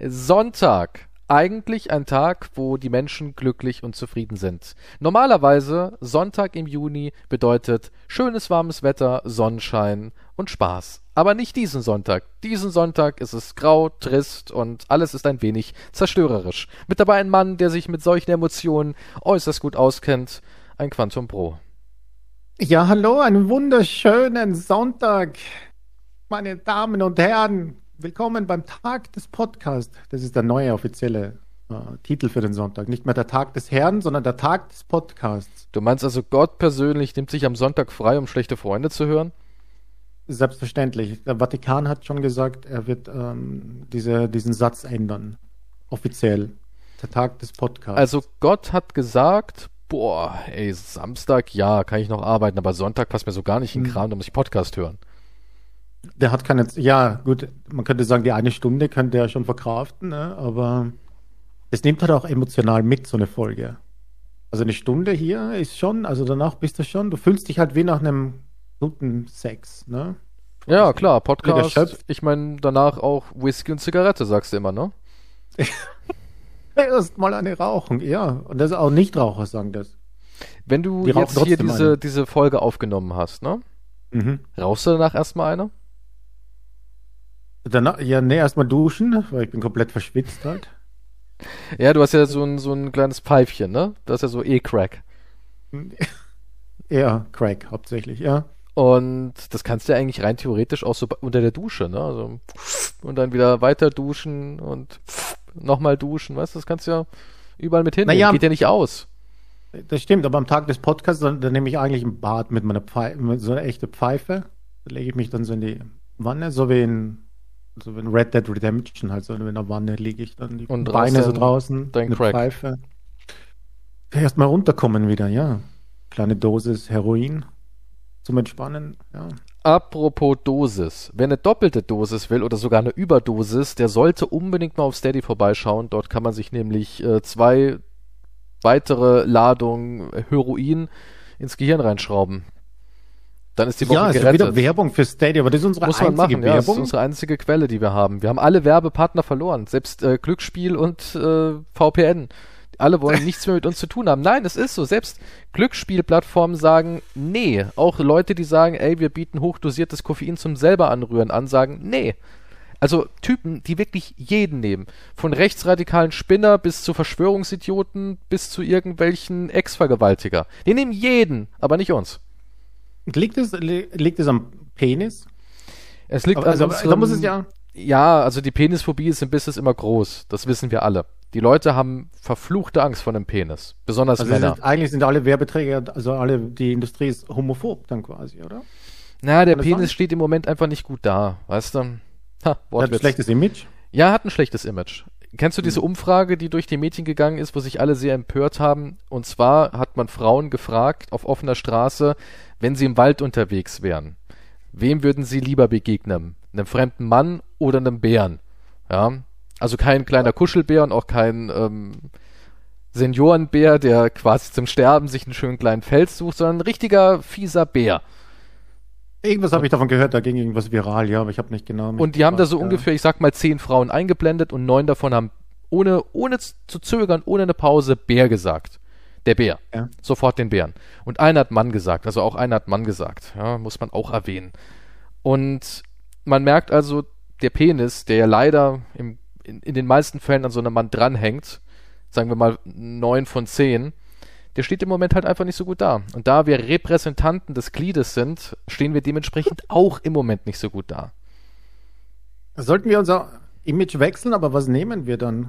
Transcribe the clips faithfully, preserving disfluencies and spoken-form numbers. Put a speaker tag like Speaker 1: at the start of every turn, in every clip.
Speaker 1: Sonntag. Eigentlich ein Tag, wo die Menschen glücklich und zufrieden sind. Normalerweise Sonntag im Juni bedeutet schönes warmes Wetter, Sonnenschein und Spaß. Aber nicht diesen Sonntag. Diesen Sonntag ist es grau, trist und alles ist ein wenig zerstörerisch. Mit dabei ein Mann, der sich mit solchen Emotionen äußerst gut auskennt. Ein Quantum Pro.
Speaker 2: Ja, hallo, einen wunderschönen Sonntag, meine Damen und Herren. Willkommen beim Tag des Podcasts. Das ist der neue offizielle äh, Titel für den Sonntag. Nicht mehr der Tag des Herrn, sondern der Tag des Podcasts.
Speaker 1: Du meinst also, Gott persönlich nimmt sich am Sonntag frei, um schlechte Freunde zu hören?
Speaker 2: Selbstverständlich. Der Vatikan hat schon gesagt, er wird ähm, diese, diesen Satz ändern. Offiziell. Der Tag des Podcasts.
Speaker 1: Also Gott hat gesagt, boah, ey, Samstag, ja, kann ich noch arbeiten, aber Sonntag passt mir so gar nicht in den Kram, da muss ich Podcast hören.
Speaker 2: Der hat keine, ja gut, man könnte sagen, die eine Stunde könnte er schon verkraften, ne? Aber es nimmt halt auch emotional mit, so eine Folge. Also eine Stunde hier ist schon, also danach bist du schon, du fühlst dich halt wie nach einem guten Sex, ne?
Speaker 1: Ja, klar, Podcast,
Speaker 2: erschöpft.
Speaker 1: ich meine danach auch Whisky und Zigarette, sagst du immer, ne?
Speaker 2: Erst mal eine Rauchen, ja. Und das auch Nichtraucher sagen das.
Speaker 1: Wenn du
Speaker 2: Die rauchen
Speaker 1: jetzt hier
Speaker 2: trotzdem
Speaker 1: diese,
Speaker 2: eine.
Speaker 1: diese Folge aufgenommen hast, ne?
Speaker 2: Mhm.
Speaker 1: Rauchst du danach erstmal eine?
Speaker 2: Danach, ja, nee, erstmal duschen, weil ich bin komplett verschwitzt halt.
Speaker 1: Ja, du hast ja so ein, so ein kleines Pfeifchen, ne? Das ist ja so E-Crack.
Speaker 2: Ja, Crack hauptsächlich, ja.
Speaker 1: Und das kannst du ja eigentlich rein theoretisch auch so bei- unter der Dusche, ne? Also, und dann wieder weiter duschen und nochmal duschen, weißt du? Das kannst du ja überall mit hinnehmen.
Speaker 2: Naja.
Speaker 1: Geht ja nicht aus.
Speaker 2: Das stimmt, aber am Tag des Podcasts, dann, dann nehme ich eigentlich ein Bad mit meiner Pfeife, mit so einer echte Pfeife. Da lege ich mich dann so in die Wanne, so wie in, so wie in Red Dead Redemption, halt so in einer Wanne liege ich dann, die
Speaker 1: Und
Speaker 2: Beine so
Speaker 1: draußen
Speaker 2: draußen,
Speaker 1: dein
Speaker 2: eine
Speaker 1: Crack.
Speaker 2: Pfeife. Erstmal runterkommen wieder, ja. Kleine Dosis Heroin zum Entspannen, ja.
Speaker 1: Apropos Dosis. Wer eine doppelte Dosis will oder sogar eine Überdosis, der sollte unbedingt mal auf Steady vorbeischauen. Dort kann man sich nämlich äh, zwei weitere Ladungen Heroin ins Gehirn reinschrauben. Dann ist die Woche
Speaker 2: Ja, ist ja
Speaker 1: gerettet.
Speaker 2: wieder Werbung für Stadia, aber das ist unsere
Speaker 1: Muss man
Speaker 2: einzige
Speaker 1: machen, ja. Das ist
Speaker 2: Werbung.
Speaker 1: unsere einzige Quelle, die wir haben. Wir haben alle Werbepartner verloren. Selbst äh, Glücksspiel und äh, V P N. Alle wollen nichts mehr mit uns zu tun haben. Nein, es ist so. Selbst Glücksspielplattformen sagen, nee. Auch Leute, die sagen, ey, wir bieten hochdosiertes Koffein zum selber anrühren an, sagen, nee. Also Typen, die wirklich jeden nehmen. Von rechtsradikalen Spinner bis zu Verschwörungsidioten bis zu irgendwelchen Ex-Vergewaltiger. Die nehmen jeden, aber nicht uns.
Speaker 2: Liegt es, li- liegt es am Penis?
Speaker 1: Es liegt
Speaker 2: Aber, also,
Speaker 1: an
Speaker 2: da
Speaker 1: unserem,
Speaker 2: muss es ja.
Speaker 1: Ja, also die Penisphobie ist im Business immer groß. Das wissen wir alle. Die Leute haben verfluchte Angst vor einem Penis. Besonders
Speaker 2: Also es
Speaker 1: Männer.
Speaker 2: ist, eigentlich sind alle Werbeträger, also alle, die Industrie ist homophob dann quasi, oder?
Speaker 1: Na, der
Speaker 2: Kann das
Speaker 1: Penis
Speaker 2: sein?
Speaker 1: steht im Moment einfach nicht gut da. Weißt du? Ha,
Speaker 2: Hat ein
Speaker 1: Wortwitz.
Speaker 2: schlechtes Image.
Speaker 1: Ja, hat ein schlechtes Image. Kennst du diese
Speaker 2: Hm.
Speaker 1: Umfrage, die durch die Medien gegangen ist, wo sich alle sehr empört haben? Und zwar hat man Frauen gefragt auf offener Straße, wenn sie im Wald unterwegs wären, wem würden sie lieber begegnen? Einem fremden Mann oder einem Bären? Ja, also kein kleiner Kuschelbär und auch kein ähm, Seniorenbär, der quasi zum Sterben sich einen schönen kleinen Fels sucht, sondern ein richtiger fieser Bär.
Speaker 2: Irgendwas habe ich davon gehört, da ging irgendwas viral, ja, aber ich habe nicht genau.
Speaker 1: Und die haben da so
Speaker 2: ja.
Speaker 1: ungefähr, ich sag mal, zehn Frauen eingeblendet und neun davon haben ohne, ohne zu zögern, ohne eine Pause Bär gesagt. Der Bär.
Speaker 2: Ja.
Speaker 1: Sofort den Bären. Und einer hat Mann gesagt, also auch einer hat Mann gesagt. Ja, muss man auch erwähnen. Und man merkt also, der Penis, der ja leider im, in, in den meisten Fällen an so einem Mann dranhängt, sagen wir mal neun von zehn, der steht im Moment halt einfach nicht so gut da. Und da wir Repräsentanten des Gliedes sind, stehen wir dementsprechend auch im Moment nicht so gut da.
Speaker 2: Sollten wir unser Image wechseln, aber was nehmen wir dann?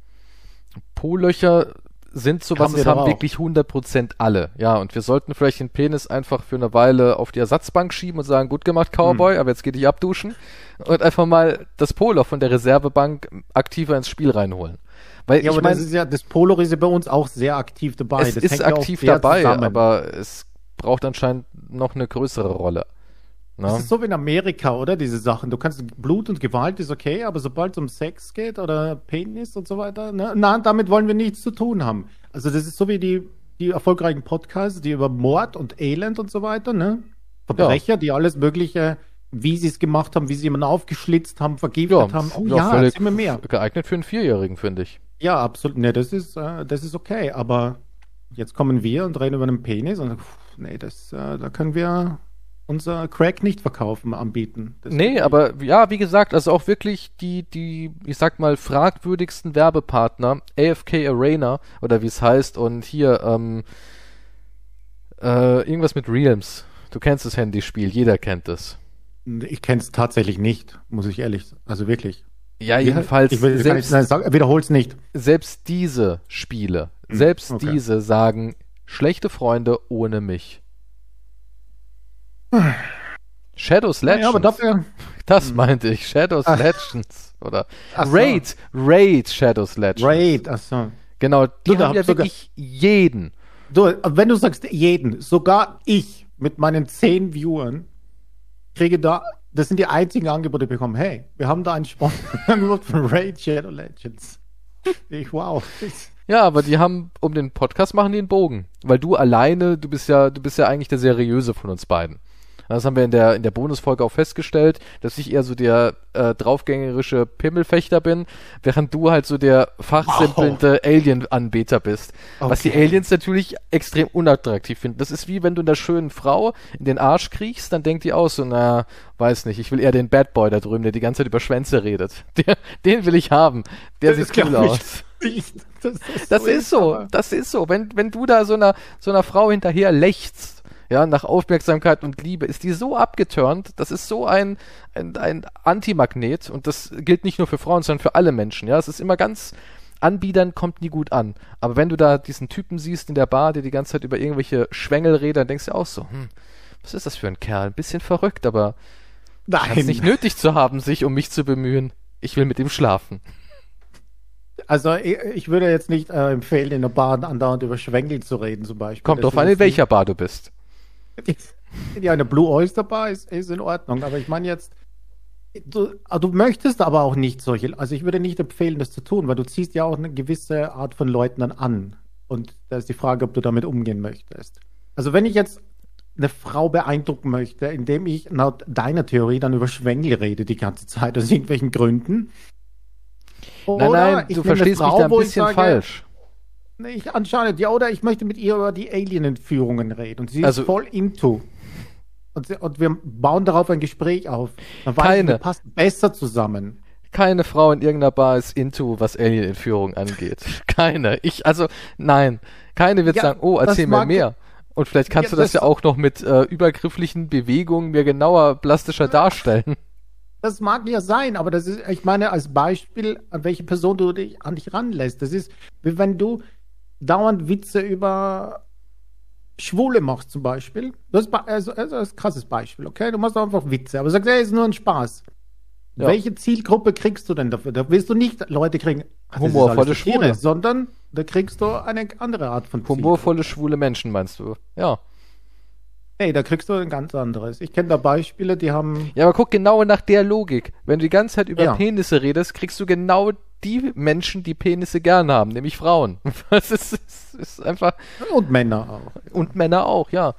Speaker 1: Po-Löcher sind so, was
Speaker 2: Haben wir
Speaker 1: es
Speaker 2: doch
Speaker 1: haben
Speaker 2: auch.
Speaker 1: wirklich hundert Prozent alle. Ja, und wir sollten vielleicht den Penis einfach für eine Weile auf die Ersatzbank schieben und sagen, gut gemacht, Cowboy, aber jetzt geh dich abduschen. Und einfach mal das Po-Loch von der Reservebank aktiver ins Spiel reinholen. Weil
Speaker 2: Ja,
Speaker 1: ich
Speaker 2: aber
Speaker 1: meine,
Speaker 2: das ist ja, das Polo ist ja bei uns auch sehr aktiv dabei.
Speaker 1: es
Speaker 2: das
Speaker 1: ist
Speaker 2: hängt ja auch
Speaker 1: aktiv
Speaker 2: sehr
Speaker 1: dabei,
Speaker 2: zusammen.
Speaker 1: aber es braucht anscheinend noch eine größere Rolle. Na?
Speaker 2: Das ist so wie in Amerika, oder? Diese Sachen. Du kannst Blut und Gewalt ist okay, aber sobald es um Sex geht oder Penis und so weiter, ne? Nein, damit wollen wir nichts zu tun haben. Also das ist so wie die, die erfolgreichen Podcasts, die über Mord und Elend und so weiter, ne? Verbrecher, die alles Mögliche wie sie es gemacht haben, wie sie jemanden aufgeschlitzt haben, vergiftet
Speaker 1: Ja,
Speaker 2: haben. Oh
Speaker 1: ja,
Speaker 2: ja,
Speaker 1: völlig
Speaker 2: erzähl mir mehr.
Speaker 1: geeignet für einen Vierjährigen, finde ich.
Speaker 2: Ja, absolut. Ne, das ist, äh, das ist okay. Aber jetzt kommen wir und reden über einen Penis und pff, nee, das, äh, da können wir unser Crack nicht verkaufen, anbieten. Das
Speaker 1: Nee, aber ja, wie gesagt, also auch wirklich die, die, ich sag mal, fragwürdigsten Werbepartner, A F K Arena oder wie es heißt und hier, ähm, äh, irgendwas mit Realms. Du kennst das Handyspiel, jeder kennt es.
Speaker 2: Ich kenne es tatsächlich nicht, muss ich ehrlich sagen. Also wirklich.
Speaker 1: Ja, jedenfalls,
Speaker 2: Ich will,
Speaker 1: selbst,
Speaker 2: nein, sag, wiederhol's nicht.
Speaker 1: selbst diese Spiele,
Speaker 2: Hm,
Speaker 1: selbst
Speaker 2: okay.
Speaker 1: diese sagen, schlechte Freunde ohne mich. Shadows Legends.
Speaker 2: Ja, aber dafür.
Speaker 1: Das meinte ich, Shadows
Speaker 2: Ach.
Speaker 1: Legends. Oder
Speaker 2: Ach so.
Speaker 1: Raid, Raid Shadows Legends.
Speaker 2: Raid, achso.
Speaker 1: Genau, die
Speaker 2: Du, da
Speaker 1: haben ja
Speaker 2: habt sogar-
Speaker 1: wirklich jeden.
Speaker 2: Du, wenn du sagst jeden, sogar ich mit meinen zehn Viewern kriege da, das sind die einzigen Angebote, die bekommen. Hey, wir haben da ein Sponsorangebot von Raid Shadow Legends. Ich, wow.
Speaker 1: Ja, aber die haben, um den Podcast machen die einen Bogen. Weil du alleine, du bist ja, du bist ja eigentlich der Seriöse von uns beiden. Das haben wir in der, in der Bonusfolge auch festgestellt, dass ich eher so der äh, draufgängerische Pimmelfechter bin, während du halt so der fachsimpelnde Alien-Anbeter bist. Was die
Speaker 2: Okay.
Speaker 1: Aliens natürlich extrem unattraktiv finden. Das ist wie wenn du einer schönen Frau in den Arsch kriechst, dann denkt die auch so, na, weiß nicht, ich will eher den Bad Boy da drüben, der die ganze Zeit über Schwänze redet. Der, den will ich haben. Der
Speaker 2: Das
Speaker 1: sieht cool
Speaker 2: glaub ich
Speaker 1: aus.
Speaker 2: nicht. Das ist
Speaker 1: Das
Speaker 2: so
Speaker 1: ist so,
Speaker 2: aber-
Speaker 1: das ist so. Wenn, wenn du da so einer, so einer Frau hinterher lechzt, ja, nach Aufmerksamkeit und Liebe, ist die so abgeturnt, das ist so ein, ein, ein Antimagnet und das gilt nicht nur für Frauen, sondern für alle Menschen, ja. Es ist immer ganz, Anbiedern kommt nie gut an. Aber wenn du da diesen Typen siehst in der Bar, der die ganze Zeit über irgendwelche Schwängel redet, dann denkst du auch so, hm, was ist das für ein Kerl? Ein bisschen verrückt, aber hat es
Speaker 2: Nein.
Speaker 1: nicht nötig zu haben, sich um mich zu bemühen. Ich will mit ihm schlafen.
Speaker 2: Also ich, ich würde jetzt nicht äh, empfehlen, in der Bar andauernd über Schwengel zu reden zum Beispiel.
Speaker 1: Kommt
Speaker 2: Das
Speaker 1: drauf an,
Speaker 2: ist
Speaker 1: in welcher Bar du bist.
Speaker 2: Ja, eine Blue Oyster Bar ist, ist in Ordnung, aber ich meine jetzt, du, du möchtest aber auch nicht solche, also ich würde nicht empfehlen, das zu tun, weil du ziehst ja auch eine gewisse Art von Leuten dann an. Und da ist die Frage, ob du damit umgehen möchtest. Also wenn ich jetzt eine Frau beeindrucken möchte, indem ich laut deiner Theorie dann über Schwengel rede die ganze Zeit, aus irgendwelchen Gründen.
Speaker 1: Nein, nein, du verstehst mich da ein
Speaker 2: wo ich
Speaker 1: bisschen
Speaker 2: sage,
Speaker 1: falsch.
Speaker 2: Nee, ich anscheinend, ja, oder ich möchte mit ihr über die Alien-Entführungen reden und sie ist
Speaker 1: Also-
Speaker 2: voll into. Und, sie, und wir bauen darauf ein Gespräch auf. Dann weiß ich,
Speaker 1: Keine.
Speaker 2: wir passen besser zusammen.
Speaker 1: Keine Frau in irgendeiner Bar ist into, was Alien-Entführung angeht. Keine. Ich, also, nein. Keine wird
Speaker 2: Ja,
Speaker 1: sagen, oh,
Speaker 2: das
Speaker 1: erzähl mir
Speaker 2: mag-
Speaker 1: mehr. Und vielleicht kannst
Speaker 2: Ja,
Speaker 1: du das,
Speaker 2: das-
Speaker 1: ja auch noch mit äh, übergrifflichen Bewegungen mir genauer, plastischer darstellen.
Speaker 2: Das mag ja sein, aber das ist, ich meine, als Beispiel, an welche Person du dich an dich ranlässt. Das ist, wie wenn du dauernd Witze über Schwule machst, zum Beispiel. Das ist, be- also, also das ist ein krasses Beispiel, okay? Du machst einfach Witze, aber sagst, ey, ist nur ein Spaß.
Speaker 1: Ja.
Speaker 2: Welche Zielgruppe kriegst du denn dafür? Da willst du nicht Leute kriegen, ach, das ist
Speaker 1: Humorvolle
Speaker 2: alles Satire,
Speaker 1: Schwule.
Speaker 2: sondern da kriegst du eine andere Art von Zielgruppe.
Speaker 1: Humorvolle, schwule Menschen, meinst du? Ja.
Speaker 2: Hey, da kriegst du ein ganz anderes. Ich kenne da Beispiele, die haben.
Speaker 1: Ja, aber guck genau nach der Logik. Wenn du die ganze Zeit über
Speaker 2: Ja.
Speaker 1: Penisse redest, kriegst du genau die Menschen, die Penisse gern haben, nämlich Frauen. Das ist, ist, ist einfach.
Speaker 2: Und Männer auch.
Speaker 1: Und Männer auch, ja.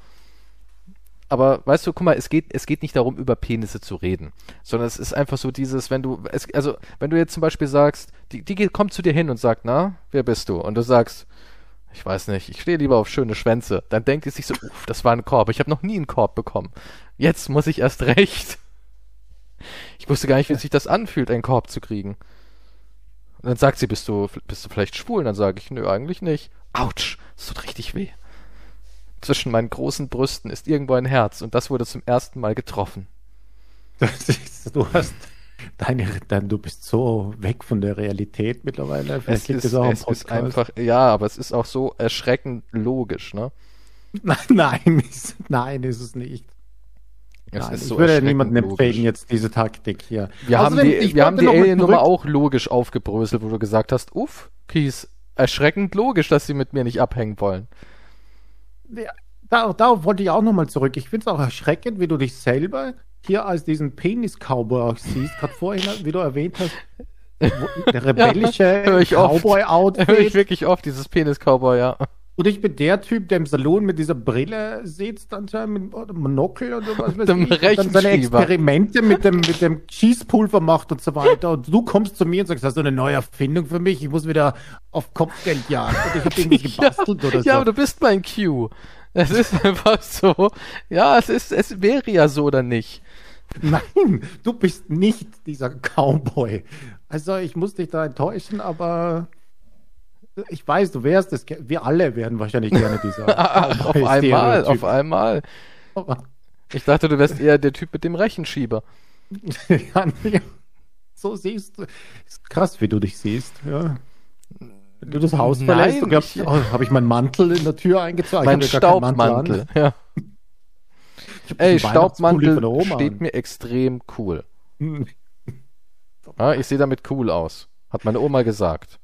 Speaker 1: Aber weißt du, guck mal, es geht, es geht nicht darum, über Penisse zu reden, sondern es ist einfach so dieses, wenn du, es, also, wenn du jetzt zum Beispiel sagst, die, die geht- kommt zu dir hin und sagt, na, wer bist du? Und du sagst, ich weiß nicht, ich stehe lieber auf schöne Schwänze. Dann denkt die sich so, uff, das war ein Korb. Ich habe noch nie einen Korb bekommen. Jetzt muss ich erst recht. Ich wusste gar nicht, wie sich das anfühlt, einen Korb zu kriegen. Und dann sagt sie, bist du, bist du vielleicht schwul? Und dann sage ich, nö, eigentlich nicht. Autsch, das tut richtig weh. Zwischen meinen großen Brüsten ist irgendwo ein Herz und das wurde zum ersten Mal getroffen.
Speaker 2: Das ist, du hast deine, dein, du bist so weg von der Realität mittlerweile. Vielleicht
Speaker 1: Es,
Speaker 2: liegt
Speaker 1: ist,
Speaker 2: das auch am
Speaker 1: es ist
Speaker 2: Podcast.
Speaker 1: einfach, ja, aber es ist auch so erschreckend logisch, ne?
Speaker 2: Nein, nein, ist, nein, ist es nicht.
Speaker 1: Es
Speaker 2: Nein,
Speaker 1: ist
Speaker 2: ich
Speaker 1: so
Speaker 2: würde
Speaker 1: erschreckend
Speaker 2: niemandem empfehlen,
Speaker 1: logisch.
Speaker 2: jetzt diese Taktik hier.
Speaker 1: Wir haben
Speaker 2: Außerdem,
Speaker 1: die,
Speaker 2: ich
Speaker 1: wir haben
Speaker 2: wollte
Speaker 1: die
Speaker 2: noch mal
Speaker 1: Alien-Nummer
Speaker 2: zurück-
Speaker 1: auch logisch aufgebröselt, wo du gesagt hast, uff, Kies, erschreckend logisch, dass sie mit mir nicht abhängen wollen.
Speaker 2: Ja, da, darauf wollte ich auch nochmal zurück. Ich finde es auch erschreckend, wie du dich selber hier als diesen Penis-Cowboy auch siehst. Gerade vorhin, wie du erwähnt hast, wo, der rebellische
Speaker 1: hör ich oft. Hör ich
Speaker 2: Cowboy-Outfit.
Speaker 1: wirklich oft, dieses Penis-Cowboy, ja.
Speaker 2: Und ich bin der Typ, der im Salon mit dieser Brille sitzt, anscheinend mit einem Monokel oder was weiß
Speaker 1: Dem
Speaker 2: ich, und dann seine
Speaker 1: Rechenschieber.
Speaker 2: Experimente mit dem, mit dem Schießpulver macht und so weiter. Und du kommst zu mir und sagst, hast du eine neue Erfindung für mich? Ich muss wieder auf Kopfgeld jagen. Und ich habe irgendwie gebastelt
Speaker 1: ja,
Speaker 2: oder so.
Speaker 1: Ja, aber du bist mein Q. Es ist einfach so. Ja, es ist, es wäre ja so oder nicht.
Speaker 2: Nein, du bist nicht dieser Cowboy. Also ich muss dich da enttäuschen, aber ich weiß, du wärst es. Wir alle wären wahrscheinlich gerne dieser
Speaker 1: Auf einmal, auf einmal.
Speaker 2: Aber
Speaker 1: Ich dachte, du wärst eher der Typ mit dem Rechenschieber.
Speaker 2: ja, ja, so siehst du. Ist krass, wie du dich siehst. Ja. Wenn du das Haus
Speaker 1: Nein,
Speaker 2: verlässt, du glaubst,
Speaker 1: ich-
Speaker 2: oh, habe ich meinen Mantel in der Tür eingezogen?
Speaker 1: Mein
Speaker 2: Ich hab ja gar keinen Mantel
Speaker 1: Staubmantel. Ja.
Speaker 2: an. Ich hab
Speaker 1: Ey,
Speaker 2: diesen Weihnachtspulli von der
Speaker 1: Staubmantel
Speaker 2: Oma
Speaker 1: steht
Speaker 2: an.
Speaker 1: mir extrem cool.
Speaker 2: Hm.
Speaker 1: Ja, ich sehe damit cool aus. Hat meine Oma gesagt.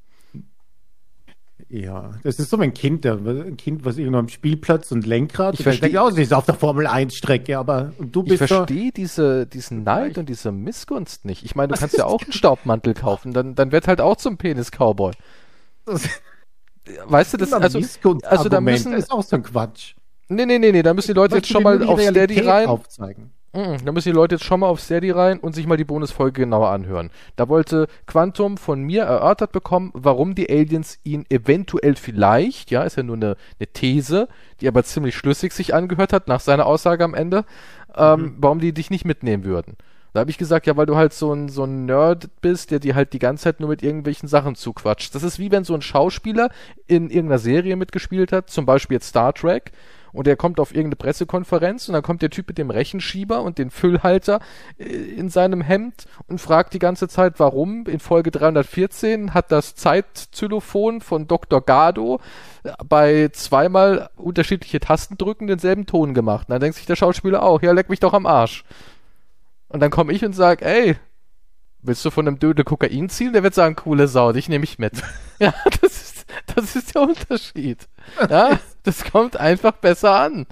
Speaker 2: Ja, das ist so ein Kind, der, ein Kind, was irgendwo am Spielplatz und Lenkrad.
Speaker 1: Ich
Speaker 2: und der
Speaker 1: versteh-
Speaker 2: denkt, oh, sie ist auf der Formel eins Strecke, aber und du
Speaker 1: Ich
Speaker 2: bist so.
Speaker 1: verstehe diese, diesen Neid und diese Missgunst nicht. Ich meine, du
Speaker 2: Was
Speaker 1: kannst ja
Speaker 2: ist
Speaker 1: auch einen Staubmantel kaufen, dann, dann wird halt auch zum Penis-Cowboy. Weißt du, das, also, also da müssen,
Speaker 2: das ist auch so ein Quatsch.
Speaker 1: nee, nee, nee, nee, da müssen die Leute jetzt schon mal auf Steady rein.
Speaker 2: Aufzeigen.
Speaker 1: Mhm, Da müssen die Leute jetzt schon mal auf Steady rein und sich mal die Bonusfolge genauer anhören. Da wollte Quantum von mir erörtert bekommen, warum die Aliens ihn eventuell vielleicht, ja, ist ja nur eine, eine These, die aber ziemlich schlüssig sich angehört hat nach seiner Aussage am Ende, ähm,
Speaker 2: Mhm.
Speaker 1: warum die dich nicht mitnehmen würden. Da habe ich gesagt, ja, weil du halt so ein, so ein Nerd bist, der dir halt die ganze Zeit nur mit irgendwelchen Sachen zuquatscht. Das ist wie wenn so ein Schauspieler in irgendeiner Serie mitgespielt hat, zum Beispiel jetzt Star Trek, und der kommt auf irgendeine Pressekonferenz und dann kommt der Typ mit dem Rechenschieber und den Füllhalter äh, in seinem Hemd und fragt die ganze Zeit, warum in Folge dreihundertvierzehn hat das Zeitzylophon von Doktor Gado äh, bei zweimal unterschiedliche Tastendrücken denselben Ton gemacht. Und dann denkt sich der Schauspieler auch, ja, leck mich doch am Arsch. Und dann komme ich und sag, ey, willst du von einem Dödel Kokain ziehen? Der wird sagen, coole Sau, dich nehme ich mit. Ja, das ist, das ist der Unterschied. Ja, das kommt einfach besser an.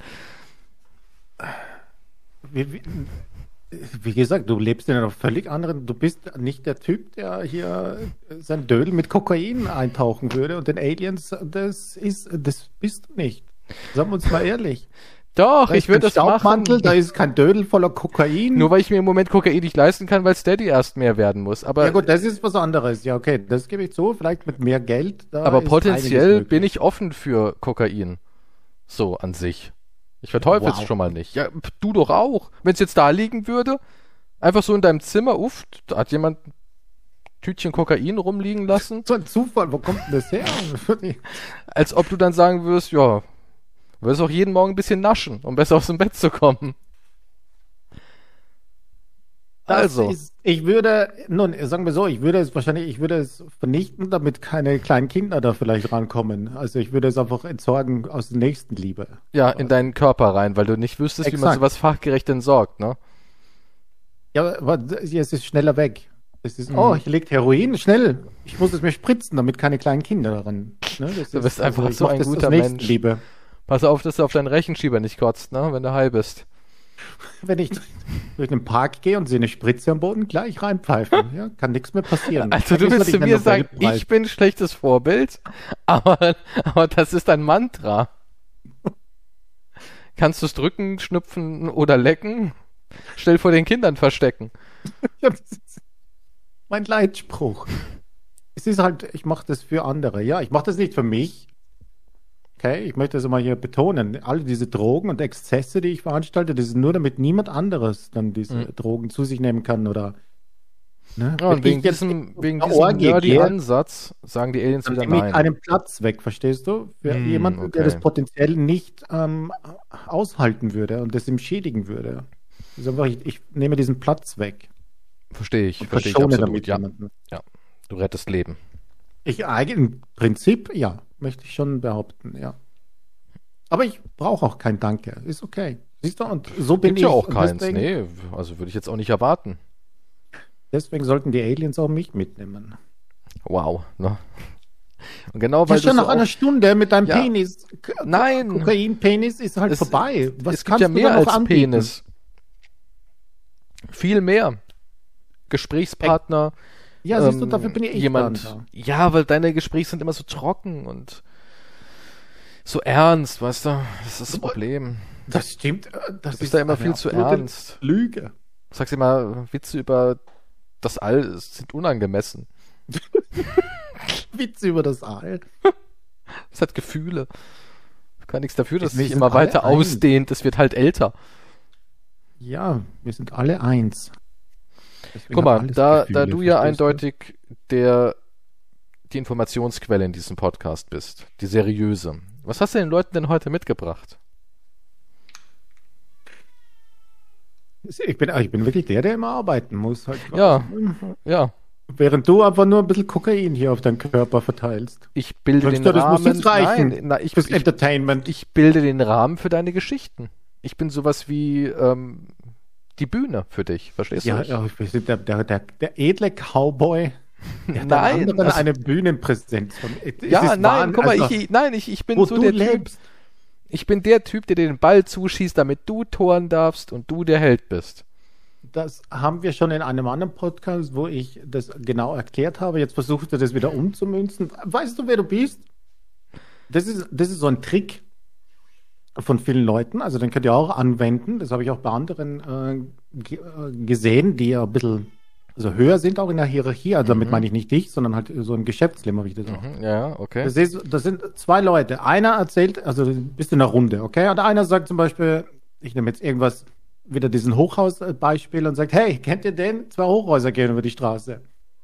Speaker 2: Wie, wie, wie gesagt, du lebst in einer völlig anderen, du bist nicht der Typ, der hier sein Dödel mit Kokain eintauchen würde und den Aliens, das ist, das bist du nicht. Sagen wir uns mal ehrlich.
Speaker 1: Doch,
Speaker 2: Da
Speaker 1: ich
Speaker 2: ist
Speaker 1: würde
Speaker 2: kein
Speaker 1: das machen.
Speaker 2: Staubmantel, da ist kein Dödel voller Kokain.
Speaker 1: Nur weil ich mir im Moment Kokain nicht leisten kann, weil Steady erst mehr werden muss. Aber,
Speaker 2: Ja gut, das ist was anderes. Ja, okay, das gebe ich zu. Vielleicht mit mehr Geld. Da
Speaker 1: aber
Speaker 2: ist
Speaker 1: potenziell
Speaker 2: einiges
Speaker 1: bin
Speaker 2: möglich.
Speaker 1: ich offen für Kokain. So an sich. Ich verteufel es
Speaker 2: Wow.
Speaker 1: schon mal nicht. Ja, pf, du doch auch. Wenn es jetzt da liegen würde, einfach so in deinem Zimmer, uff, da hat jemand ein Tütchen Kokain rumliegen lassen,
Speaker 2: So ein Zufall, wo kommt denn das her?
Speaker 1: als ob du dann sagen würdest, ja, du wirst auch jeden Morgen ein bisschen naschen, um besser aus dem Bett zu kommen.
Speaker 2: Das
Speaker 1: Also.
Speaker 2: ist, ich würde, nun, sagen wir so, ich würde es wahrscheinlich, ich würde es vernichten, damit keine kleinen Kinder da vielleicht rankommen. Also ich würde es einfach entsorgen aus Nächstenliebe.
Speaker 1: Ja, in deinen Körper rein, weil du nicht wüsstest, wie man
Speaker 2: Exakt.
Speaker 1: sowas fachgerecht entsorgt, ne?
Speaker 2: Ja, aber ja, es ist schneller weg. Es ist,
Speaker 1: Mhm.
Speaker 2: oh, hier liegt Heroin, schnell. Ich muss es mir spritzen, damit keine kleinen Kinder daran. Ne, das
Speaker 1: Du
Speaker 2: ist-
Speaker 1: bist einfach
Speaker 2: ich
Speaker 1: so
Speaker 2: mach
Speaker 1: ein
Speaker 2: das aus
Speaker 1: guter Mensch.
Speaker 2: Nächstenliebe.
Speaker 1: Pass auf, dass du auf deinen Rechenschieber nicht kotzt, ne? Wenn du high bist.
Speaker 2: Wenn ich durch den Park gehe und sehe eine Spritze am Boden, gleich reinpfeifen. Ja, kann nichts mehr passieren.
Speaker 1: Also du
Speaker 2: Eigentlich
Speaker 1: willst
Speaker 2: sollte
Speaker 1: zu
Speaker 2: ich
Speaker 1: mir
Speaker 2: einen
Speaker 1: sagen,
Speaker 2: Nobelpreis-
Speaker 1: ich bin ein schlechtes Vorbild, aber, aber das ist ein Mantra. Kannst du es drücken, schnüpfen oder lecken? Stell vor den Kindern verstecken.
Speaker 2: Ja, das ist mein Leitspruch. Es ist halt, ich mache das für andere. Ja, ich mache das nicht für mich. Okay, ich möchte das mal hier betonen. Alle diese Drogen und Exzesse, die ich veranstalte, das ist nur, damit niemand anderes dann diese
Speaker 1: Mhm.
Speaker 2: Drogen zu sich nehmen kann oder. Ne?
Speaker 1: Ja, und
Speaker 2: Wenn
Speaker 1: wegen
Speaker 2: ich jetzt
Speaker 1: diesem,
Speaker 2: auf
Speaker 1: wegen
Speaker 2: eine
Speaker 1: diesem
Speaker 2: Orgie
Speaker 1: nerdy
Speaker 2: gehe,
Speaker 1: Ansatz sagen die Aliens
Speaker 2: dann
Speaker 1: wieder
Speaker 2: nehme ich
Speaker 1: nein.
Speaker 2: einen Platz weg, verstehst du? Für
Speaker 1: Hm,
Speaker 2: jemanden, der
Speaker 1: okay.
Speaker 2: das potenziell nicht ähm, aushalten würde und das ihm schädigen würde. Das ist einfach, ich, ich nehme diesen Platz weg.
Speaker 1: Verstehe ich,
Speaker 2: Und
Speaker 1: verstehe ich
Speaker 2: verschone
Speaker 1: absolut,
Speaker 2: damit
Speaker 1: ja.
Speaker 2: jemanden.
Speaker 1: Du rettest Leben.
Speaker 2: Ich eigentlich im Prinzip, ja, möchte ich schon behaupten, ja. Aber ich brauche auch kein Danke. Ist okay. Siehst du, und so bin
Speaker 1: Gibt
Speaker 2: ich.
Speaker 1: ja auch
Speaker 2: und
Speaker 1: keins,
Speaker 2: deswegen,
Speaker 1: nee, also würde ich jetzt auch nicht erwarten.
Speaker 2: deswegen sollten die Aliens auch mich mitnehmen.
Speaker 1: Wow, ne? Und genau
Speaker 2: Ja,
Speaker 1: weil
Speaker 2: schon
Speaker 1: du
Speaker 2: nach
Speaker 1: so
Speaker 2: einer
Speaker 1: auch,
Speaker 2: Stunde mit deinem
Speaker 1: Ja.
Speaker 2: Penis. K-
Speaker 1: Nein.
Speaker 2: Kokain-Penis ist halt
Speaker 1: Es-
Speaker 2: vorbei. Was
Speaker 1: es gibt
Speaker 2: kannst
Speaker 1: ja
Speaker 2: du
Speaker 1: mehr
Speaker 2: da noch
Speaker 1: als
Speaker 2: anbieten?
Speaker 1: Penis. Viel mehr. Gesprächspartner,
Speaker 2: Ja, siehst du,
Speaker 1: ähm,
Speaker 2: dafür bin ich
Speaker 1: jemand.
Speaker 2: dann da.
Speaker 1: Ja, weil deine Gespräche sind immer so trocken und so ernst, weißt du? Das ist das Problem.
Speaker 2: Das stimmt. Das
Speaker 1: du bist da immer viel zu ernst.
Speaker 2: Lüge.
Speaker 1: Du sagst immer, Witze über das All sind unangemessen.
Speaker 2: Witze über das All?
Speaker 1: Es hat Gefühle. Ich kann nichts dafür, dass es
Speaker 2: Wir
Speaker 1: sich
Speaker 2: sind
Speaker 1: immer
Speaker 2: alle
Speaker 1: weiter
Speaker 2: eins.
Speaker 1: ausdehnt. Es wird halt älter.
Speaker 2: Ja, wir sind alle eins. Deswegen
Speaker 1: Guck mal,
Speaker 2: haben alles
Speaker 1: da,
Speaker 2: Gefühle,
Speaker 1: da du ja
Speaker 2: verstehst du?
Speaker 1: eindeutig der, die Informationsquelle in diesem Podcast bist, die seriöse, was hast du den Leuten denn heute mitgebracht?
Speaker 2: Ich bin, ich bin wirklich der, der immer arbeiten muss. Halt.
Speaker 1: Ja, ja.
Speaker 2: Während du einfach nur ein bisschen Kokain hier auf deinen Körper verteilst.
Speaker 1: Ich bilde
Speaker 2: Meinst
Speaker 1: den
Speaker 2: du, das
Speaker 1: Rahmen.
Speaker 2: muss jetzt reichen
Speaker 1: Nein, na, ich,
Speaker 2: fürs
Speaker 1: ich,
Speaker 2: Entertainment.
Speaker 1: ich bilde den Rahmen für deine Geschichten. Ich bin sowas wie ähm, die Bühne für dich, verstehst
Speaker 2: ja,
Speaker 1: du? mich?
Speaker 2: ja, wir sind der, der, der, der edle Cowboy, der
Speaker 1: Nein,
Speaker 2: anderen
Speaker 1: also-
Speaker 2: eine Bühnenpräsenz von. Es
Speaker 1: Ja,
Speaker 2: ist
Speaker 1: nein,
Speaker 2: Wahnsinn,
Speaker 1: guck mal,
Speaker 2: also,
Speaker 1: ich, nein, ich, ich bin
Speaker 2: wo
Speaker 1: so
Speaker 2: du
Speaker 1: der Typ.
Speaker 2: lebst.
Speaker 1: Ich bin der Typ, der dir den Ball zuschießt, damit du toren darfst und du der Held bist.
Speaker 2: Das haben wir schon in einem anderen Podcast, wo ich das genau erklärt habe. Jetzt versucht er das wieder umzumünzen. Weißt du, wer du bist? Das ist, das ist so ein Trick von vielen Leuten. Also den könnt ihr auch anwenden. Das habe ich auch bei anderen äh, ge äh, gesehen, die ja ein bisschen also höher sind auch in der Hierarchie. Also damit
Speaker 1: Mhm.
Speaker 2: meine ich nicht dich, sondern halt so im Geschäftsleben habe ich das auch.
Speaker 1: Mhm, ja, okay.
Speaker 2: Das, ist, das sind zwei Leute. Einer erzählt, also du bist in einer Runde, okay? Und einer sagt zum Beispiel, ich nehme jetzt irgendwas, wieder diesen Hochhausbeispiel und sagt, hey, kennt ihr den? Zwei Hochhäuser gehen über die Straße.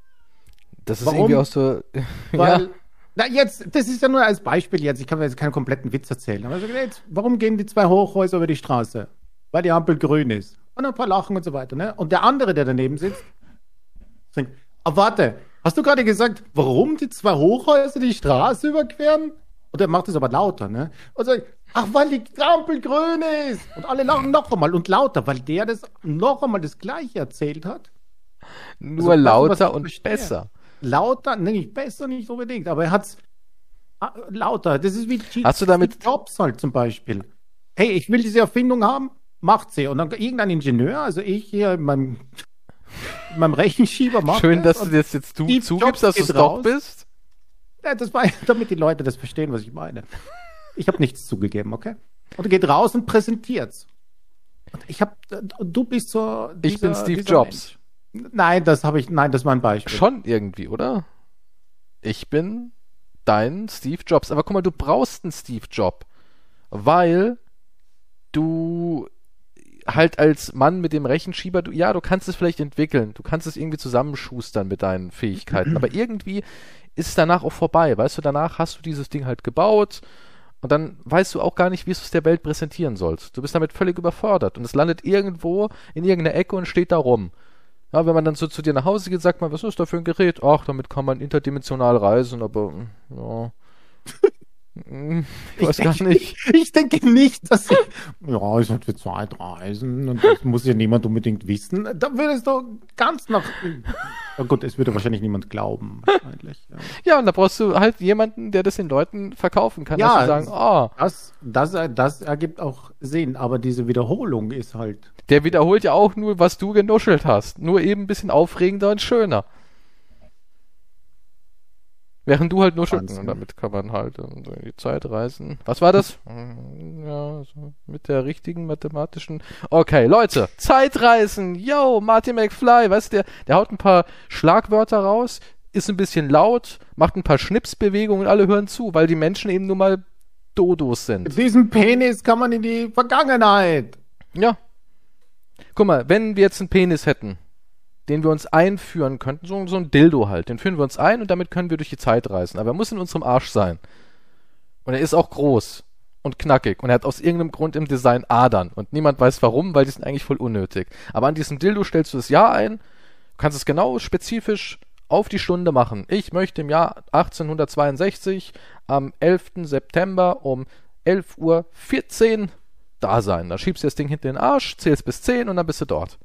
Speaker 1: Das ist
Speaker 2: Warum?
Speaker 1: irgendwie auch so.
Speaker 2: Weil,
Speaker 1: ja,
Speaker 2: na jetzt, das ist ja nur als Beispiel jetzt, ich kann mir jetzt keinen kompletten Witz erzählen. Aber ich sag, jetzt, warum gehen die zwei Hochhäuser über die Straße? Weil die Ampel grün ist. Und ein paar lachen und so weiter, ne? Und der andere, der daneben sitzt, sagt, ah, warte, hast du gerade gesagt, warum die zwei Hochhäuser die Straße überqueren? Und er macht es aber lauter, ne? Und sagt, ach, weil die Ampel grün ist. Und alle lachen noch einmal und lauter, weil der das noch einmal das Gleiche erzählt hat.
Speaker 1: nur
Speaker 2: Also,
Speaker 1: lauter
Speaker 2: weißt du, was ich
Speaker 1: und
Speaker 2: verstehe?
Speaker 1: besser.
Speaker 2: Lauter, nee, nicht besser, nicht unbedingt, aber er hat's ah, lauter. Das ist wie G-
Speaker 1: Hast du damit-
Speaker 2: Steve Jobs halt zum Beispiel. Hey, ich will diese Erfindung haben, macht sie. Und dann irgendein Ingenieur, also ich hier in meinem, in meinem Rechenschieber macht
Speaker 1: Schön, dass
Speaker 2: das
Speaker 1: du das jetzt du
Speaker 2: Steve
Speaker 1: zugibst,
Speaker 2: Jobs
Speaker 1: dass du es
Speaker 2: geht
Speaker 1: doch
Speaker 2: raus.
Speaker 1: bist.
Speaker 2: Ja, das war, damit die Leute das verstehen, was ich meine. Ich habe nichts zugegeben, okay? Und er geht raus und präsentiert's. Und ich habe, du bist so.
Speaker 1: Ich bin Steve
Speaker 2: dieser
Speaker 1: Jobs.
Speaker 2: Mensch. Nein, das habe ich, nein, das war ein Beispiel.
Speaker 1: Schon irgendwie, oder? Ich bin dein Steve Jobs. Aber guck mal, du brauchst einen Steve Job, weil du halt als Mann mit dem Rechenschieber, du, ja, du kannst es vielleicht entwickeln, du kannst es irgendwie zusammenschustern mit deinen Fähigkeiten, aber irgendwie ist es danach auch vorbei, weißt du, danach hast du dieses Ding halt gebaut und dann weißt du auch gar nicht, wie du es der Welt präsentieren sollst. Du bist damit völlig überfordert und es landet irgendwo in irgendeiner Ecke und steht da rum. Ja, wenn man dann so zu dir nach Hause geht, sagt man, was ist da für ein Gerät? Ach, damit kann man interdimensional reisen, aber ja. Ich weiß gar nicht.
Speaker 2: Ich denke nicht, dass ich, ja, ist halt für Zeitreisen und das muss ja niemand unbedingt wissen. Da würde es doch ganz nach. Ja gut, es würde wahrscheinlich niemand glauben, wahrscheinlich. Ja,
Speaker 1: Ja, und da brauchst du halt jemanden, der das den Leuten verkaufen kann,
Speaker 2: Ja,
Speaker 1: dass sie sagen, ah,
Speaker 2: das, das, das ergibt auch Sinn, aber diese Wiederholung ist halt.
Speaker 1: der wiederholt ja auch nur, was du genuschelt hast. Nur eben ein bisschen aufregender und schöner. Während du halt nuschelst.
Speaker 2: Wahnsinn.
Speaker 1: Und damit kann man halt in die Zeit reisen. Was war das? Ja, so mit der richtigen mathematischen. Okay, Leute, Zeitreisen. Yo, Marty McFly, weißt du, der, der haut ein paar Schlagwörter raus, ist ein bisschen laut, macht ein paar Schnipsbewegungen und alle hören zu, weil die Menschen eben nun mal Dodos sind.
Speaker 2: Mit diesem Penis kann man in die Vergangenheit.
Speaker 1: Ja. Guck mal, wenn wir jetzt einen Penis hätten, den wir uns einführen könnten, so, so ein Dildo halt, den führen wir uns ein und damit können wir durch die Zeit reisen. Aber er muss in unserem Arsch sein. Und er ist auch groß und knackig und er hat aus irgendeinem Grund im Design Adern und niemand weiß warum, weil die sind eigentlich voll unnötig. Aber an diesem Dildo stellst du das Jahr ein, du kannst es genau spezifisch auf die Stunde machen. Ich möchte im Jahr achtzehnhundertzweiundsechzig am elften September um elf Uhr vierzehn da sein. Da schiebst du das Ding hinter den Arsch, zählst bis zehn und dann bist du dort.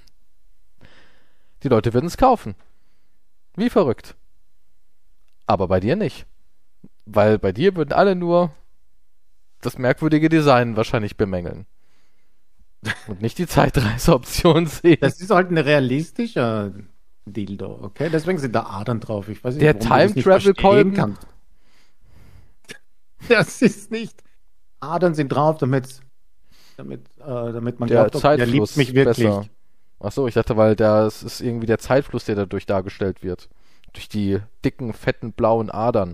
Speaker 1: Die Leute würden es kaufen. Wie verrückt. Aber bei dir nicht. Weil bei dir würden alle nur das merkwürdige Design wahrscheinlich bemängeln. Und nicht die Zeitreiseoption sehen.
Speaker 2: Das ist halt ein realistischer Dildo, okay? Deswegen sind da Adern drauf. Ich weiß nicht,
Speaker 1: Der
Speaker 2: warum du das nicht
Speaker 1: Time-Travel-Kolben-
Speaker 2: verstehen kannst. das ist nicht. Adern sind drauf, damit, damit, äh, damit man
Speaker 1: Der
Speaker 2: glaubt, okay, der
Speaker 1: Zeitfluss
Speaker 2: liebt mich wirklich.
Speaker 1: besser. Ach so, ich dachte, weil das ist irgendwie der Zeitfluss, der dadurch dargestellt wird. Durch die dicken, fetten, blauen Adern.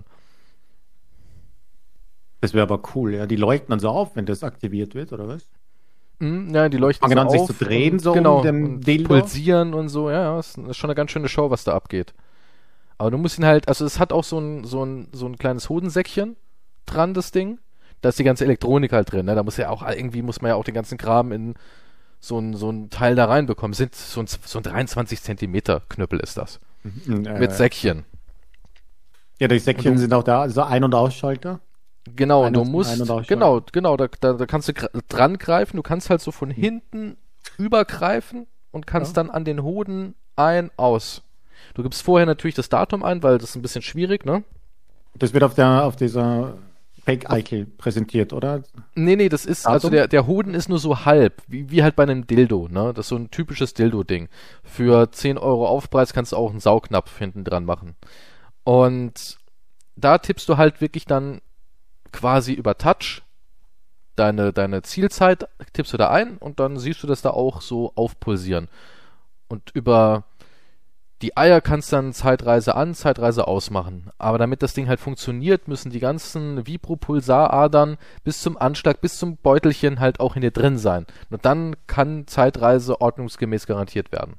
Speaker 2: Das wäre aber cool, ja. Die leuchten dann so auf, wenn das aktiviert wird, oder was?
Speaker 1: Mhm, ja, die leuchten
Speaker 2: Fangen
Speaker 1: so
Speaker 2: an, sich
Speaker 1: auf
Speaker 2: zu drehen,
Speaker 1: und,
Speaker 2: so
Speaker 1: genau,
Speaker 2: um den
Speaker 1: und
Speaker 2: Dildo.
Speaker 1: pulsieren und so. Ja, ja, ist, ist schon eine ganz schöne Show, was da abgeht. Aber du musst ihn halt, also es hat auch so ein, so ein, so ein kleines Hodensäckchen dran, das Ding. Da ist die ganze Elektronik halt drin, ne? Da muss ja auch, irgendwie muss man ja auch den ganzen Kram in so ein, so ein Teil da reinbekommen. Sind so ein, so ein dreiundzwanzig Zentimeter Knüppel ist das.
Speaker 2: Mhm, äh,
Speaker 1: Mit Säckchen.
Speaker 2: Ja, die Säckchen
Speaker 1: Und du-
Speaker 2: sind auch da, also Ein- und Ausschalter.
Speaker 1: Genau,
Speaker 2: Ein-
Speaker 1: und du
Speaker 2: und-
Speaker 1: musst,
Speaker 2: ein- und ausschalten.
Speaker 1: genau, genau, da, da, da kannst du gra- dran greifen, du kannst halt so von hinten übergreifen und kannst
Speaker 2: Ja.
Speaker 1: dann an den Hoden ein, aus. Du gibst vorher natürlich das Datum ein, weil das ist ein bisschen schwierig, ne?
Speaker 2: Das wird auf der, auf dieser Fake-Eichel präsentiert, oder?
Speaker 1: Nee, nee, das ist, also
Speaker 2: Datum?
Speaker 1: der, der Hoden ist nur so halb, wie, wie halt bei einem Dildo, ne? Das ist so ein typisches Dildo-Ding. Für zehn Euro Aufpreis kannst du auch einen Saugnapf hinten dran machen. Und da tippst du halt wirklich dann quasi über Touch deine, deine Zielzeit, tippst du da ein und dann siehst du das da auch so aufpulsieren. Und über die Eier kannst du dann Zeitreise an, Zeitreise ausmachen. Aber damit das Ding halt funktioniert, müssen die ganzen Vibropulsaradern bis zum Anschlag, bis zum Beutelchen halt auch in dir drin sein. Und dann kann Zeitreise ordnungsgemäß garantiert werden.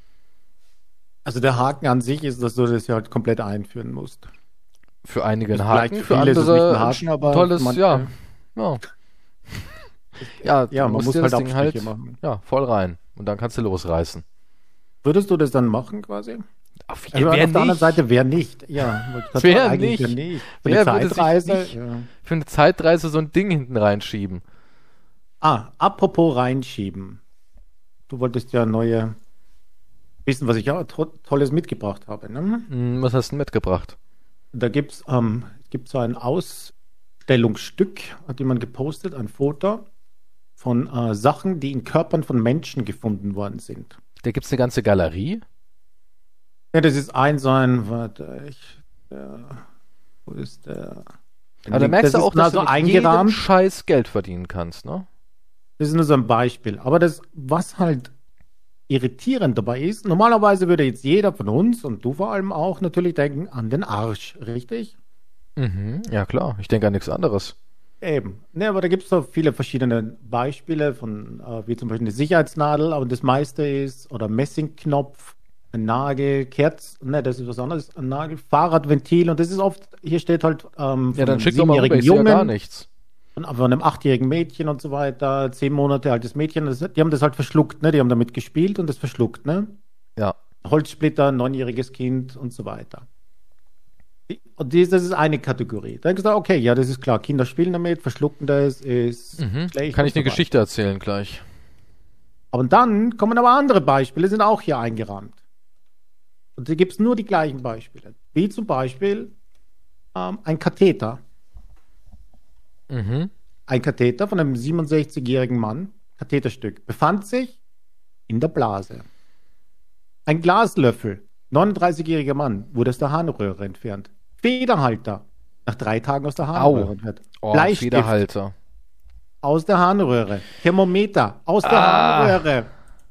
Speaker 2: Also der Haken an sich ist, dass du das ja halt komplett einführen musst.
Speaker 1: Für einige ein
Speaker 2: Ist
Speaker 1: Haken,
Speaker 2: vielleicht
Speaker 1: für
Speaker 2: für viele ist es
Speaker 1: andere
Speaker 2: nicht ein Haken, aber
Speaker 1: tolles,
Speaker 2: für manche-
Speaker 1: ja. Ja, ja,
Speaker 2: Ja,
Speaker 1: du
Speaker 2: man
Speaker 1: musst
Speaker 2: muss
Speaker 1: dir
Speaker 2: halt
Speaker 1: das Ding
Speaker 2: Abstriche
Speaker 1: halt
Speaker 2: machen.
Speaker 1: ja, voll rein. Und dann kannst du losreißen.
Speaker 2: Würdest du das dann machen quasi?
Speaker 1: Auf,
Speaker 2: Also
Speaker 1: wer
Speaker 2: auf der anderen
Speaker 1: nicht?
Speaker 2: Seite, wer nicht? Ja, wollte ich grad
Speaker 1: Wer
Speaker 2: sagen, eigentlich
Speaker 1: nicht?
Speaker 2: Wer nicht? Für
Speaker 1: Wer
Speaker 2: eine
Speaker 1: würde sich
Speaker 2: Zeitreise?
Speaker 1: nicht-
Speaker 2: Ja.
Speaker 1: Für eine Zeitreise so ein Ding hinten reinschieben.
Speaker 2: Ah, apropos reinschieben. Du wolltest ja neue wissen, was ich auch to Tolles mitgebracht habe. Ne?
Speaker 1: Hm, was hast du denn mitgebracht?
Speaker 2: Da gibt's, ähm, es gibt so ein Ausstellungsstück, hat jemand gepostet, ein Foto von äh, Sachen, die in Körpern von Menschen gefunden worden sind.
Speaker 1: Da gibt's eine ganze Galerie.
Speaker 2: Ja, das ist ein so ein, warte, ich, der, wo ist der?
Speaker 1: Aber da merkst
Speaker 2: das
Speaker 1: du auch,
Speaker 2: ist nah
Speaker 1: dass
Speaker 2: so
Speaker 1: du mit jedem
Speaker 2: eingerahmt.
Speaker 1: Scheiß Geld verdienen kannst, ne?
Speaker 2: Das ist nur so ein Beispiel. Aber das, was halt irritierend dabei ist, normalerweise würde jetzt jeder von uns und du vor allem auch natürlich denken an den Arsch, richtig?
Speaker 1: Mhm, ja klar. Ich denke an nichts anderes.
Speaker 2: Eben. Ne, aber da gibt es so viele verschiedene Beispiele von, äh, wie zum Beispiel eine Sicherheitsnadel, aber das meiste ist, oder Messingknopf, ein Nagel, Kerz, ne, das ist was anderes, ein Nagel, Fahrradventil und das ist oft, hier steht halt ähm,
Speaker 1: Ja, dann
Speaker 2: einem
Speaker 1: schick doch mal rüber.
Speaker 2: siebenjährigen
Speaker 1: Ich sehe ja
Speaker 2: Jungen,
Speaker 1: gar nichts.
Speaker 2: von, von einem achtjährigen Mädchen und so weiter, zehn Monate altes Mädchen, das, die haben das halt verschluckt, ne, die haben damit gespielt und das verschluckt, ne.
Speaker 1: Ja.
Speaker 2: Holzsplitter, neunjähriges Kind und so weiter. Und dies, das ist eine Kategorie. Dann gesagt, okay, ja, das ist klar, Kinder spielen damit, verschlucken das, ist
Speaker 1: Mhm.
Speaker 2: schlecht.
Speaker 1: Kann
Speaker 2: und
Speaker 1: ich
Speaker 2: so
Speaker 1: eine
Speaker 2: weiter.
Speaker 1: Geschichte erzählen gleich.
Speaker 2: Aber dann kommen aber andere Beispiele, sind auch hier eingerahmt. Und hier gibt es nur die gleichen Beispiele. Wie zum Beispiel ähm, ein Katheter.
Speaker 1: Mhm.
Speaker 2: Ein Katheter von einem siebenundsechzigjährigen Mann, Katheterstück, befand sich in der Blase. Ein Glaslöffel, neununddreißigjähriger Mann, wurde aus der Harnröhre entfernt. Federhalter, nach drei Tagen aus der Harnröhre
Speaker 1: Au.
Speaker 2: entfernt.
Speaker 1: Oh,
Speaker 2: Bleistift,
Speaker 1: Federhalter.
Speaker 2: aus der Harnröhre. Thermometer, aus der
Speaker 1: Ah.
Speaker 2: Harnröhre.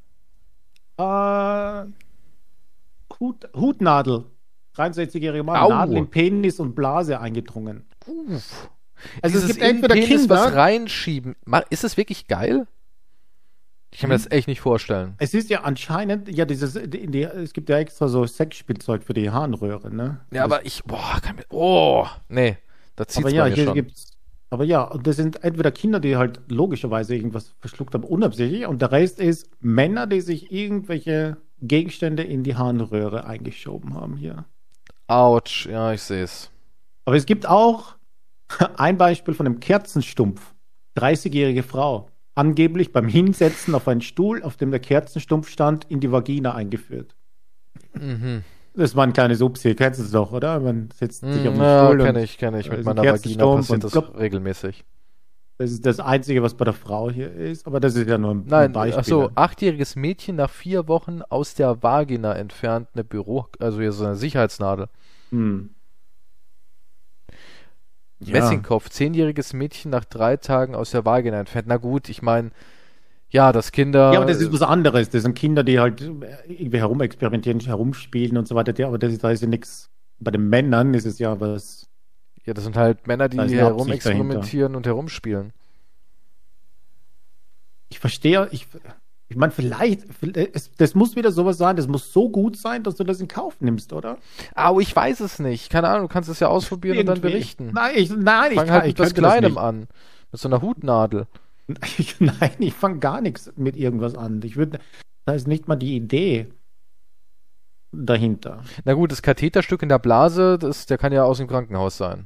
Speaker 2: Äh, Hut, Hutnadel, dreiundsechzigjähriger Mann,
Speaker 1: Au.
Speaker 2: Nadel in Penis und Blase eingedrungen.
Speaker 1: Uff.
Speaker 2: Also es
Speaker 1: Dieses
Speaker 2: gibt entweder
Speaker 1: in Penis
Speaker 2: Kinder,
Speaker 1: was reinschieben. Ma- Ist das wirklich geil? Ich kann mir
Speaker 2: Mhm.
Speaker 1: das echt nicht vorstellen.
Speaker 2: es ist ja anscheinend, ja, dieses, die, die, es gibt ja extra so Sexspielzeug für die Harnröhre, ne?
Speaker 1: Ja, aber ich, boah, kann mir, oh, nee, da zieht's
Speaker 2: aber ja,
Speaker 1: bei mir
Speaker 2: hier
Speaker 1: schon.
Speaker 2: gibt's, aber ja, und das sind entweder Kinder, die halt logischerweise irgendwas verschluckt haben, unabsichtlich, und der Rest ist Männer, die sich irgendwelche Gegenstände in die Harnröhre eingeschoben haben hier.
Speaker 1: Autsch, ja, ich seh's.
Speaker 2: Aber es gibt auch ein Beispiel von einem Kerzenstumpf. dreißigjährige Frau. Angeblich beim Hinsetzen auf einen Stuhl, auf dem der Kerzenstumpf stand, in die Vagina eingeführt.
Speaker 1: Mhm.
Speaker 2: Das war ein kleines Upsi, kennst du es doch, oder? Man setzt sich auf
Speaker 1: Mm,
Speaker 2: den
Speaker 1: ja,
Speaker 2: Stuhl
Speaker 1: kenne
Speaker 2: und
Speaker 1: ich, kenne ich.
Speaker 2: äh,
Speaker 1: Mit
Speaker 2: ist
Speaker 1: meiner
Speaker 2: ein
Speaker 1: Vagina
Speaker 2: Kerzenstumpf
Speaker 1: passiert
Speaker 2: und
Speaker 1: das
Speaker 2: plopp.
Speaker 1: regelmäßig.
Speaker 2: Das ist das Einzige, was bei der Frau hier ist, aber das ist ja nur ein
Speaker 1: Nein,
Speaker 2: Beispiel.
Speaker 1: achso, achtjähriges Mädchen nach vier Wochen aus der Vagina entfernt, eine Büro, also hier so eine Sicherheitsnadel.
Speaker 2: Hm. Ja.
Speaker 1: Messingkopf, zehnjähriges Mädchen nach drei Tagen aus der Vagina entfernt. Na gut, ich meine, ja, das Kinder...
Speaker 2: Ja, aber das ist was anderes. Das sind Kinder, die halt irgendwie herumexperimentieren, herumspielen und so weiter. Die- Aber das ist, da ist ja nichts. Bei den Männern ist es ja was.
Speaker 1: Ja, das sind halt Männer, die
Speaker 2: Da ist eine Absicht
Speaker 1: herumexperimentieren und herumspielen.
Speaker 2: Ich verstehe, ich, ich meine, vielleicht, es, das muss wieder sowas sein, das muss so gut sein, dass du das in Kauf nimmst, oder?
Speaker 1: Au, ich weiß es nicht. Keine Ahnung, du kannst es ja ausprobieren und dann
Speaker 2: Irgendwie.
Speaker 1: berichten.
Speaker 2: Nein, ich, nein, ich,
Speaker 1: Fang
Speaker 2: kann,
Speaker 1: halt
Speaker 2: ich
Speaker 1: mit was
Speaker 2: könnte das
Speaker 1: Kleinem
Speaker 2: nicht.
Speaker 1: an. Mit so einer Hutnadel.
Speaker 2: Ich, nein, ich fange gar nichts mit irgendwas an. Ich würde, da ist nicht mal die Idee dahinter.
Speaker 1: Na gut, das Katheterstück in der Blase, das, der kann ja aus dem Krankenhaus sein.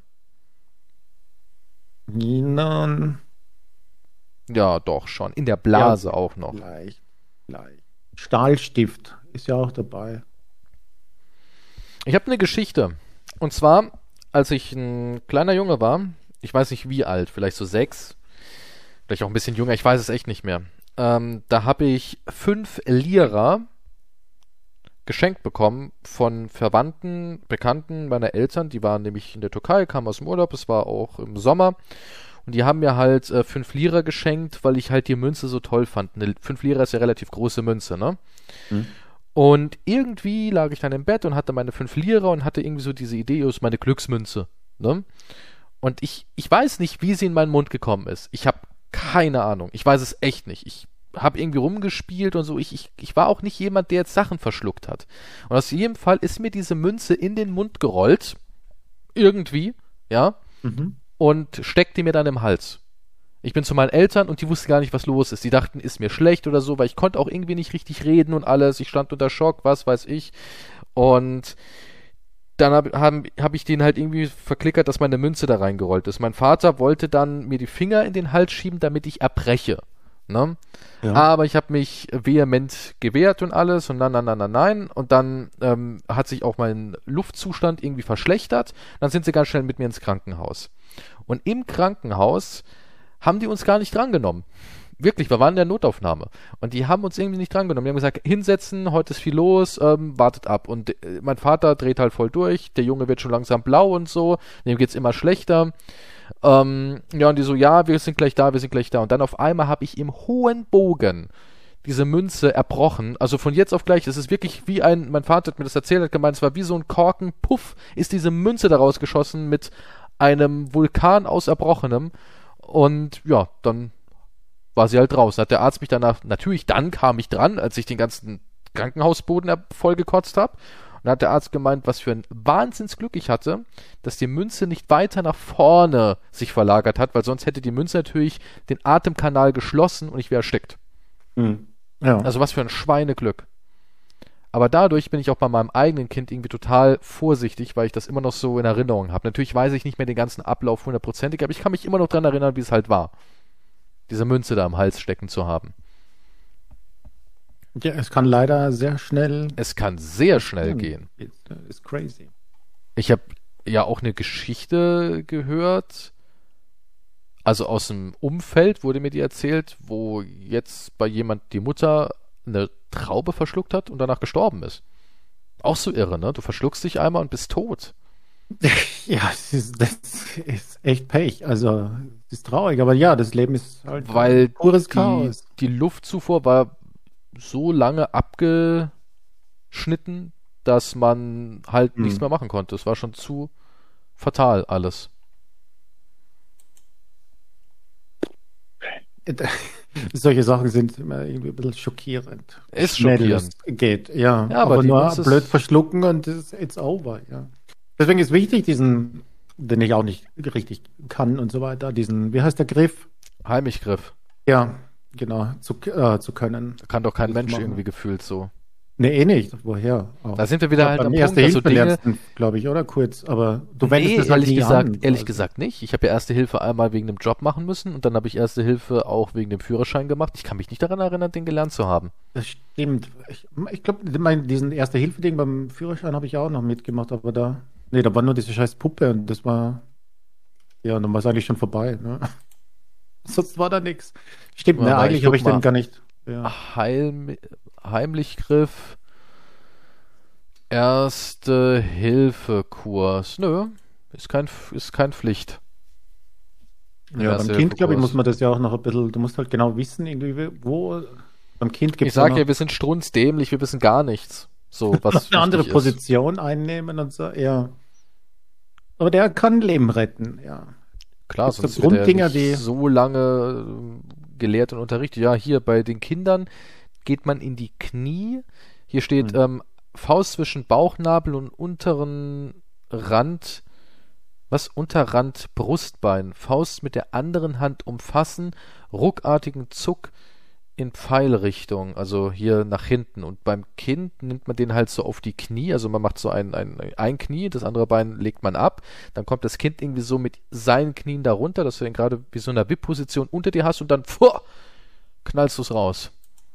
Speaker 2: Nein,
Speaker 1: Ja, doch, schon. In der Blase
Speaker 2: Ja.
Speaker 1: auch noch.
Speaker 2: gleich, gleich. Stahlstift ist ja auch dabei.
Speaker 1: Ich habe eine Geschichte. Und zwar, als ich ein kleiner Junge war, ich weiß nicht wie alt, vielleicht so sechs, vielleicht auch ein bisschen jünger, ich weiß es echt nicht mehr. Ähm, da habe ich fünf Lira geschenkt bekommen von Verwandten, Bekannten meiner Eltern. Die waren nämlich in der Türkei, kamen aus dem Urlaub, es war auch im Sommer. Und die haben mir halt äh, fünf Lira geschenkt, weil ich halt die Münze so toll fand. Eine fünf Lira ist ja relativ große Münze, ne?
Speaker 2: Hm.
Speaker 1: Und irgendwie lag ich dann im Bett und hatte meine fünf Lira und hatte irgendwie so diese Idee, ist meine Glücksmünze, ne? Und ich, ich weiß nicht, wie sie in meinen Mund gekommen ist. Ich habe keine Ahnung. Ich weiß es echt nicht. Ich habe irgendwie rumgespielt und so. Ich, ich, ich war auch nicht jemand, der jetzt Sachen verschluckt hat. Und aus jedem Fall ist mir diese Münze in den Mund gerollt. Irgendwie, ja.
Speaker 2: Mhm.
Speaker 1: Und steckte mir dann im Hals. Ich bin zu meinen Eltern und die wussten gar nicht, was los ist. Die dachten, ist mir schlecht oder so, weil ich konnte auch irgendwie nicht richtig reden und alles. Ich stand unter Schock, was weiß ich. Und dann habe hab, hab ich denen halt irgendwie verklickert, dass meine Münze da reingerollt ist. Mein Vater wollte dann mir die Finger in den Hals schieben, damit ich erbreche. Ne?
Speaker 2: Ja.
Speaker 1: Aber ich habe mich vehement gewehrt und alles und nein, nein, nein, nein, nein. Und dann ähm, hat sich auch mein Luftzustand irgendwie verschlechtert. Dann sind sie ganz schnell mit mir ins Krankenhaus. Und im Krankenhaus haben die uns gar nicht drangenommen. Wirklich, wir waren in der Notaufnahme. Und die haben uns irgendwie nicht drangenommen. Die haben gesagt, hinsetzen, heute ist viel los, ähm, wartet ab. Und äh, mein Vater dreht halt voll durch. Der Junge wird schon langsam blau und so. Dem geht's immer schlechter. Ähm, ja, und die so, ja, wir sind gleich da, wir sind gleich da. Und dann auf einmal habe ich im hohen Bogen diese Münze erbrochen. Also von jetzt auf gleich, es ist wirklich wie ein, mein Vater hat mir das erzählt, hat gemeint, es war wie so ein Korken, puff, ist diese Münze daraus geschossen mit einem Vulkan aus Erbrochenem. Und ja, dann war sie halt draußen. Hat der Arzt mich danach, natürlich, dann kam ich dran, als ich den ganzen Krankenhausboden vollgekotzt habe. Und dann hat der Arzt gemeint, was für ein Wahnsinnsglück ich hatte, dass die Münze nicht weiter nach vorne sich verlagert hat, weil sonst hätte die Münze natürlich den Atemkanal geschlossen und ich wäre erstickt.
Speaker 2: Mhm. Ja.
Speaker 1: Also was für ein Schweineglück. Aber dadurch bin ich auch bei meinem eigenen Kind irgendwie total vorsichtig, weil ich das immer noch so in Erinnerung habe. Natürlich weiß ich nicht mehr den ganzen Ablauf hundertprozentig, aber ich kann mich immer noch daran erinnern, wie es halt war. Diese Münze da am Hals stecken zu haben.
Speaker 2: Ja, es kann leider sehr schnell
Speaker 1: Es kann sehr schnell gehen.
Speaker 2: It's, it's crazy.
Speaker 1: Ich habe ja auch eine Geschichte gehört, also aus dem Umfeld wurde mir die erzählt, wo jetzt bei jemand die Mutter eine Traube verschluckt hat und danach gestorben ist. Auch so irre, ne? Du verschluckst dich einmal und bist tot.
Speaker 2: Ja, es ist, das ist echt Pech. Also, es ist traurig, aber ja, das Leben ist halt
Speaker 1: Weil
Speaker 2: pures
Speaker 1: die,
Speaker 2: Chaos.
Speaker 1: die Luftzufuhr war so lange abgeschnitten, dass man halt
Speaker 2: Hm.
Speaker 1: nichts mehr machen konnte. Es war schon zu fatal alles.
Speaker 2: Solche Sachen sind immer irgendwie ein bisschen schockierend.
Speaker 1: Ist
Speaker 2: Schnell
Speaker 1: schockierend.
Speaker 2: es geht, ja.
Speaker 1: Ja, aber
Speaker 2: aber
Speaker 1: die
Speaker 2: nur
Speaker 1: Münze ist-
Speaker 2: blöd verschlucken und it's, it's over, ja. Deswegen ist wichtig, diesen, den ich auch nicht richtig kann und so weiter, diesen, wie heißt der Griff?
Speaker 1: Heimichgriff.
Speaker 2: Ja, genau, zu, äh, zu können.
Speaker 1: Kann doch kein
Speaker 2: Das
Speaker 1: Mensch
Speaker 2: machen.
Speaker 1: irgendwie gefühlt so.
Speaker 2: Nee, eh nicht. Woher? Auch.
Speaker 1: Da sind wir wieder
Speaker 2: Ja,
Speaker 1: halt
Speaker 2: beim
Speaker 1: am Punkt,
Speaker 2: Erste
Speaker 1: dass so
Speaker 2: Hilfe
Speaker 1: Dinge...
Speaker 2: lernst, glaube ich, oder? Kurz, aber du wendest
Speaker 1: Nee,
Speaker 2: es halt
Speaker 1: ehrlich
Speaker 2: nie
Speaker 1: gesagt,
Speaker 2: an.
Speaker 1: ehrlich
Speaker 2: Also,
Speaker 1: gesagt nicht. Ich habe ja Erste Hilfe einmal wegen dem Job machen müssen und dann habe ich Erste Hilfe auch wegen dem Führerschein gemacht. Ich kann mich nicht daran erinnern, den gelernt zu haben.
Speaker 2: Das stimmt. Ich, ich glaube, mein, diesen Erste-Hilfe-Ding beim Führerschein habe ich auch noch mitgemacht, aber da, nee, da war nur diese scheiß Puppe und das war, ja, dann war es eigentlich schon vorbei, ne? Sonst war da nichts. Stimmt,
Speaker 1: Warte
Speaker 2: ne,
Speaker 1: mal, ich
Speaker 2: eigentlich
Speaker 1: guck
Speaker 2: habe ich
Speaker 1: mal.
Speaker 2: den gar nicht. Ja.
Speaker 1: Heim, Heimlichgriff, Erste-Hilfe-Kurs. Nö, ist kein, ist kein Pflicht.
Speaker 2: Ja, beim Kind, glaube ich, muss man das ja auch noch ein bisschen, du musst halt genau wissen, irgendwie, wo beim Kind gibt
Speaker 1: es. Ich sage ja, wir sind strunzdämlich, wir wissen gar nichts. So, was
Speaker 2: eine andere Position ist. Einnehmen und so, ja. Aber der kann Leben retten, ja.
Speaker 1: Klar, sonst so wird er nicht so lange gelehrt und unterrichtet. Ja, hier bei den Kindern geht man in die Knie. Hier steht hm. ähm, Faust zwischen Bauchnabel und unteren Rand. Was? Unterrand, Brustbein. Faust mit der anderen Hand umfassen. Ruckartigen Zuck in Pfeilrichtung. Also hier nach hinten. Und beim Kind nimmt man den halt so auf die Knie. Also man macht so ein, ein, ein Knie, das andere Bein legt man ab. Dann kommt das Kind irgendwie so mit seinen Knien darunter, dass du den gerade wie so in einer Wipp-Position unter dir hast und dann pfuh, knallst du es raus.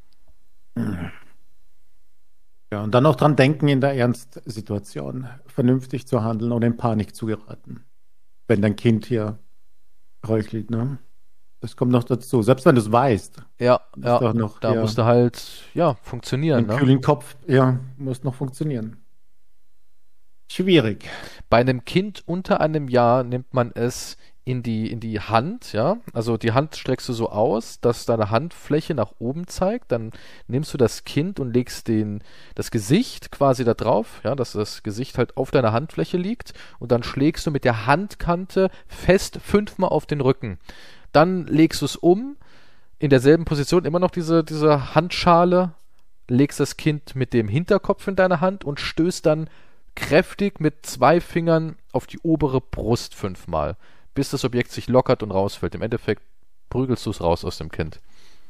Speaker 2: Ja, und dann auch dran denken, in der Ernstsituation vernünftig zu handeln und in Panik zu geraten. Wenn dein Kind hier röchelt, ne? Das kommt noch dazu. Selbst wenn du es weißt.
Speaker 1: Ja, ja noch, da ja, musst du halt, ja, funktionieren.
Speaker 2: Den ne? kühlen Kopf, ja, muss noch funktionieren. Schwierig.
Speaker 1: Bei einem Kind unter einem Jahr nimmt man es in die, in die Hand, ja, also die Hand streckst du so aus, dass deine Handfläche nach oben zeigt, dann nimmst du das Kind und legst den, das Gesicht quasi da drauf, ja, dass das Gesicht halt auf deiner Handfläche liegt und dann schlägst du mit der Handkante fest fünfmal auf den Rücken. Dann legst du es um, in derselben Position immer noch diese, diese Handschale, legst das Kind mit dem Hinterkopf in deine Hand und stößt dann kräftig mit zwei Fingern auf die obere Brust fünfmal, bis das Objekt sich lockert und rausfällt. Im Endeffekt prügelst du es raus aus dem Kind.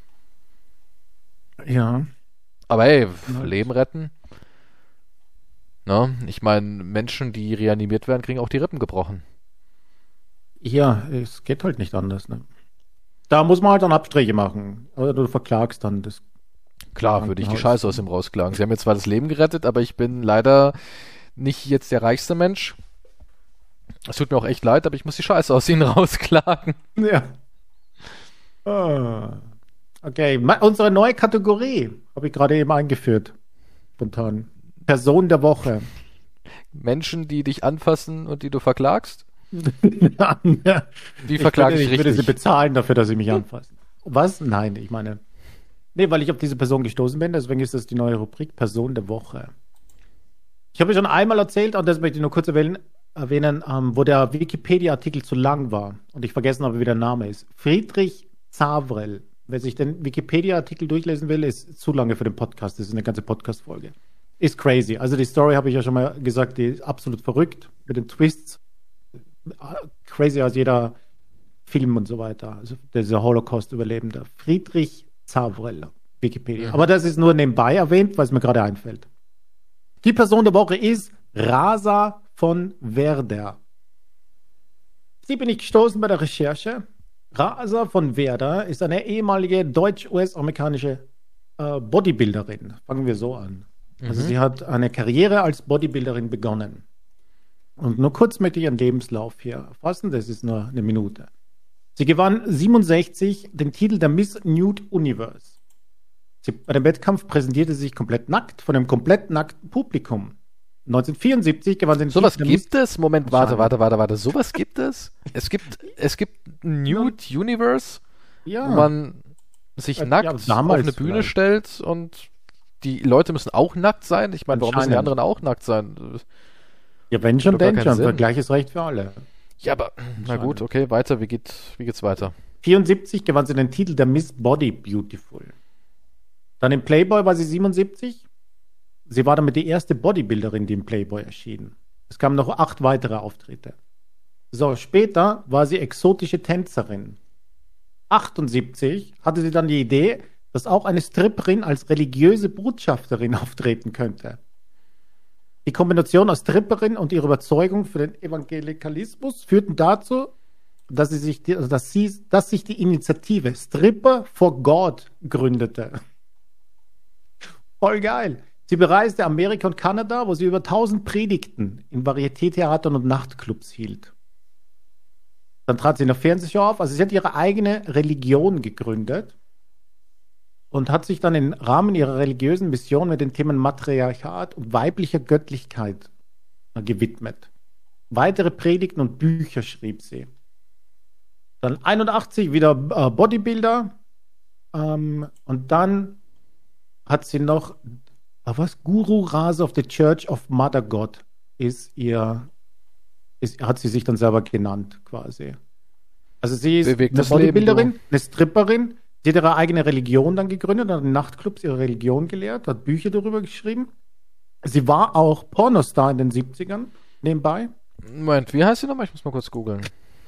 Speaker 2: Ja.
Speaker 1: Aber hey, Leben retten. Na, ich meine, Menschen, die reanimiert werden, kriegen auch die Rippen gebrochen.
Speaker 2: Ja, es geht halt nicht anders. Ne? Da muss man halt dann Abstriche machen. Oder du verklagst dann das.
Speaker 1: Klar, würde ich die Scheiße aus ihm rausklagen. Sie haben mir zwar das Leben gerettet, aber ich bin leider nicht jetzt der reichste Mensch. Es tut mir auch echt leid, aber ich muss die Scheiße aus ihnen rausklagen.
Speaker 2: Ja. Ah. Okay, unsere neue Kategorie habe ich gerade eben eingeführt. Spontan. Person der Woche.
Speaker 1: Menschen, die dich anfassen und die du verklagst?
Speaker 2: Ja, ja.
Speaker 1: Wie verklage ich,
Speaker 2: ich richtig? Ich würde sie bezahlen dafür, dass sie mich anfassen. Was? Nein, ich meine... Nee, weil ich auf diese Person gestoßen bin, deswegen ist das die neue Rubrik Person der Woche. Ich habe schon einmal erzählt, und das möchte ich nur kurz erwähnen, erwähnen ähm, wo der Wikipedia-Artikel zu lang war und ich vergessen habe, wie der Name ist. Friedrich Zavrel. Wer sich den Wikipedia-Artikel durchlesen will, ist zu lange für den Podcast. Das ist eine ganze Podcast-Folge. Ist crazy. Also die Story habe ich ja schon mal gesagt, die ist absolut verrückt mit den Twists. Crazy als jeder Film und so weiter. Also dieser Holocaust-Überlebender. Friedrich Zavrel, Wikipedia. Aber das ist nur nebenbei erwähnt, weil es mir gerade einfällt. Die Person der Woche ist Rasa von Werder. Sie bin ich gestoßen bei der Recherche. Rasa von Werder ist eine ehemalige deutsch-U S-amerikanische äh, Bodybuilderin. Fangen wir so an. Mhm. Also sie hat eine Karriere als Bodybuilderin begonnen. Und nur kurz möchte ich ihren Lebenslauf hier erfassen. Das ist nur eine Minute. Sie gewann siebenundsechzig den Titel der Miss Nude Universe. Sie, bei dem Wettkampf präsentierte sie sich komplett nackt von einem komplett nackten Publikum. neunzehnhundertvierundsiebzig gewann sie den
Speaker 1: Titel. Sowas gibt es? Moment, warte, warte, warte, warte. Sowas gibt es? Es gibt, es gibt Nude Universe,
Speaker 2: ja.
Speaker 1: wo man sich ja, nackt ja, auf eine Bühne vielleicht. stellt und die Leute müssen auch nackt sein. Ich meine, warum müssen die anderen auch nackt sein?
Speaker 2: Ja, wenn schon, denn schon. Gleiches Recht für alle.
Speaker 1: Ja, aber, na gut, okay, weiter. Wie, geht, wie geht's weiter?
Speaker 2: vierundsiebzig gewann sie den Titel der Miss Body Beautiful. Dann im Playboy war sie siebenundsiebzig. Sie war damit die erste Bodybuilderin, die im Playboy erschien. Es kamen noch acht weitere Auftritte. So, später war sie exotische Tänzerin. achtundsiebzig hatte sie dann die Idee, dass auch eine Stripperin als religiöse Botschafterin auftreten könnte. Die Kombination aus Stripperin und ihre Überzeugung für den Evangelikalismus führten dazu, dass, sie sich, die, also dass, sie, dass sich die Initiative Stripper for God gründete. Voll geil. Sie bereiste Amerika und Kanada, wo sie über tausend Predigten in Varieté-Theatern und Nachtclubs hielt. Dann trat sie in der Fernsehshow auf. Also sie hat ihre eigene Religion gegründet und hat sich dann im Rahmen ihrer religiösen Mission mit den Themen Matriarchat und weiblicher Göttlichkeit gewidmet. Weitere Predigten und Bücher schrieb sie. Dann einundachtzig wieder äh, Bodybuilder. Ähm, und dann hat sie noch, äh, was? Guru Rasa of the Church of Mother God ist ihr, ist, hat sie sich dann selber genannt, quasi. Also sie ist
Speaker 1: Bewegt
Speaker 2: eine
Speaker 1: das Leben,
Speaker 2: Bodybuilderin,
Speaker 1: du.
Speaker 2: eine Stripperin. Sie hat ihre eigene Religion dann gegründet, hat in Nachtclubs ihre Religion gelehrt, hat Bücher darüber geschrieben. Sie war auch Pornostar in den siebzigern nebenbei.
Speaker 1: Moment, wie heißt sie nochmal? Ich muss mal kurz googeln.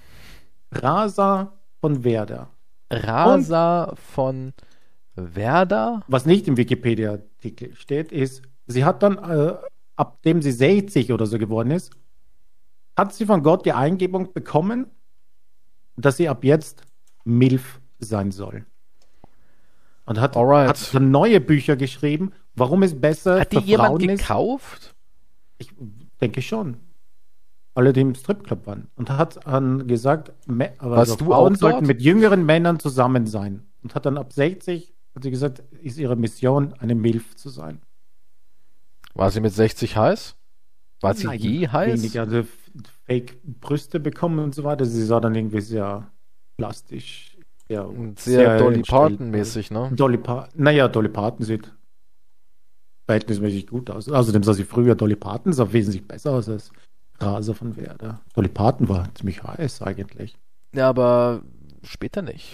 Speaker 2: Rasa von Werder.
Speaker 1: Rasa von Werder?
Speaker 2: Was nicht im Wikipedia-Artikel steht, ist, sie hat dann, äh, ab dem sie sechzig oder so geworden ist, hat sie von Gott die Eingebung bekommen, dass sie ab jetzt MILF sein soll. Und hat,
Speaker 1: Alright.
Speaker 2: hat dann neue Bücher geschrieben, warum es besser
Speaker 1: Hat die
Speaker 2: für
Speaker 1: jemand
Speaker 2: Frauen ist.
Speaker 1: gekauft?
Speaker 2: Ich denke schon. Alle, die im Stripclub waren. Und hat dann gesagt, Me- also
Speaker 1: du
Speaker 2: Frauen
Speaker 1: auch
Speaker 2: sollten
Speaker 1: dort?
Speaker 2: mit jüngeren Männern zusammen sein. Und hat dann ab sechzig, hat sie gesagt, ist ihre Mission, eine MILF zu sein.
Speaker 1: War sie mit sechzig heiß? War sie
Speaker 2: Nein,
Speaker 1: je heiß?
Speaker 2: Weniger, also Fake-Brüste bekommen und so weiter. Sie sah dann irgendwie sehr plastisch. Ja,
Speaker 1: Und sehr, Dolly
Speaker 2: gestellt.
Speaker 1: Parton-mäßig, ne?
Speaker 2: Dolly Parton, naja, Dolly Parton sieht verhältnismäßig gut aus. Außerdem sah sie früher, Dolly Parton sah wesentlich besser aus als Rasa von Werder. Dolly Parton war ziemlich heiß eigentlich.
Speaker 1: Ja, aber später nicht.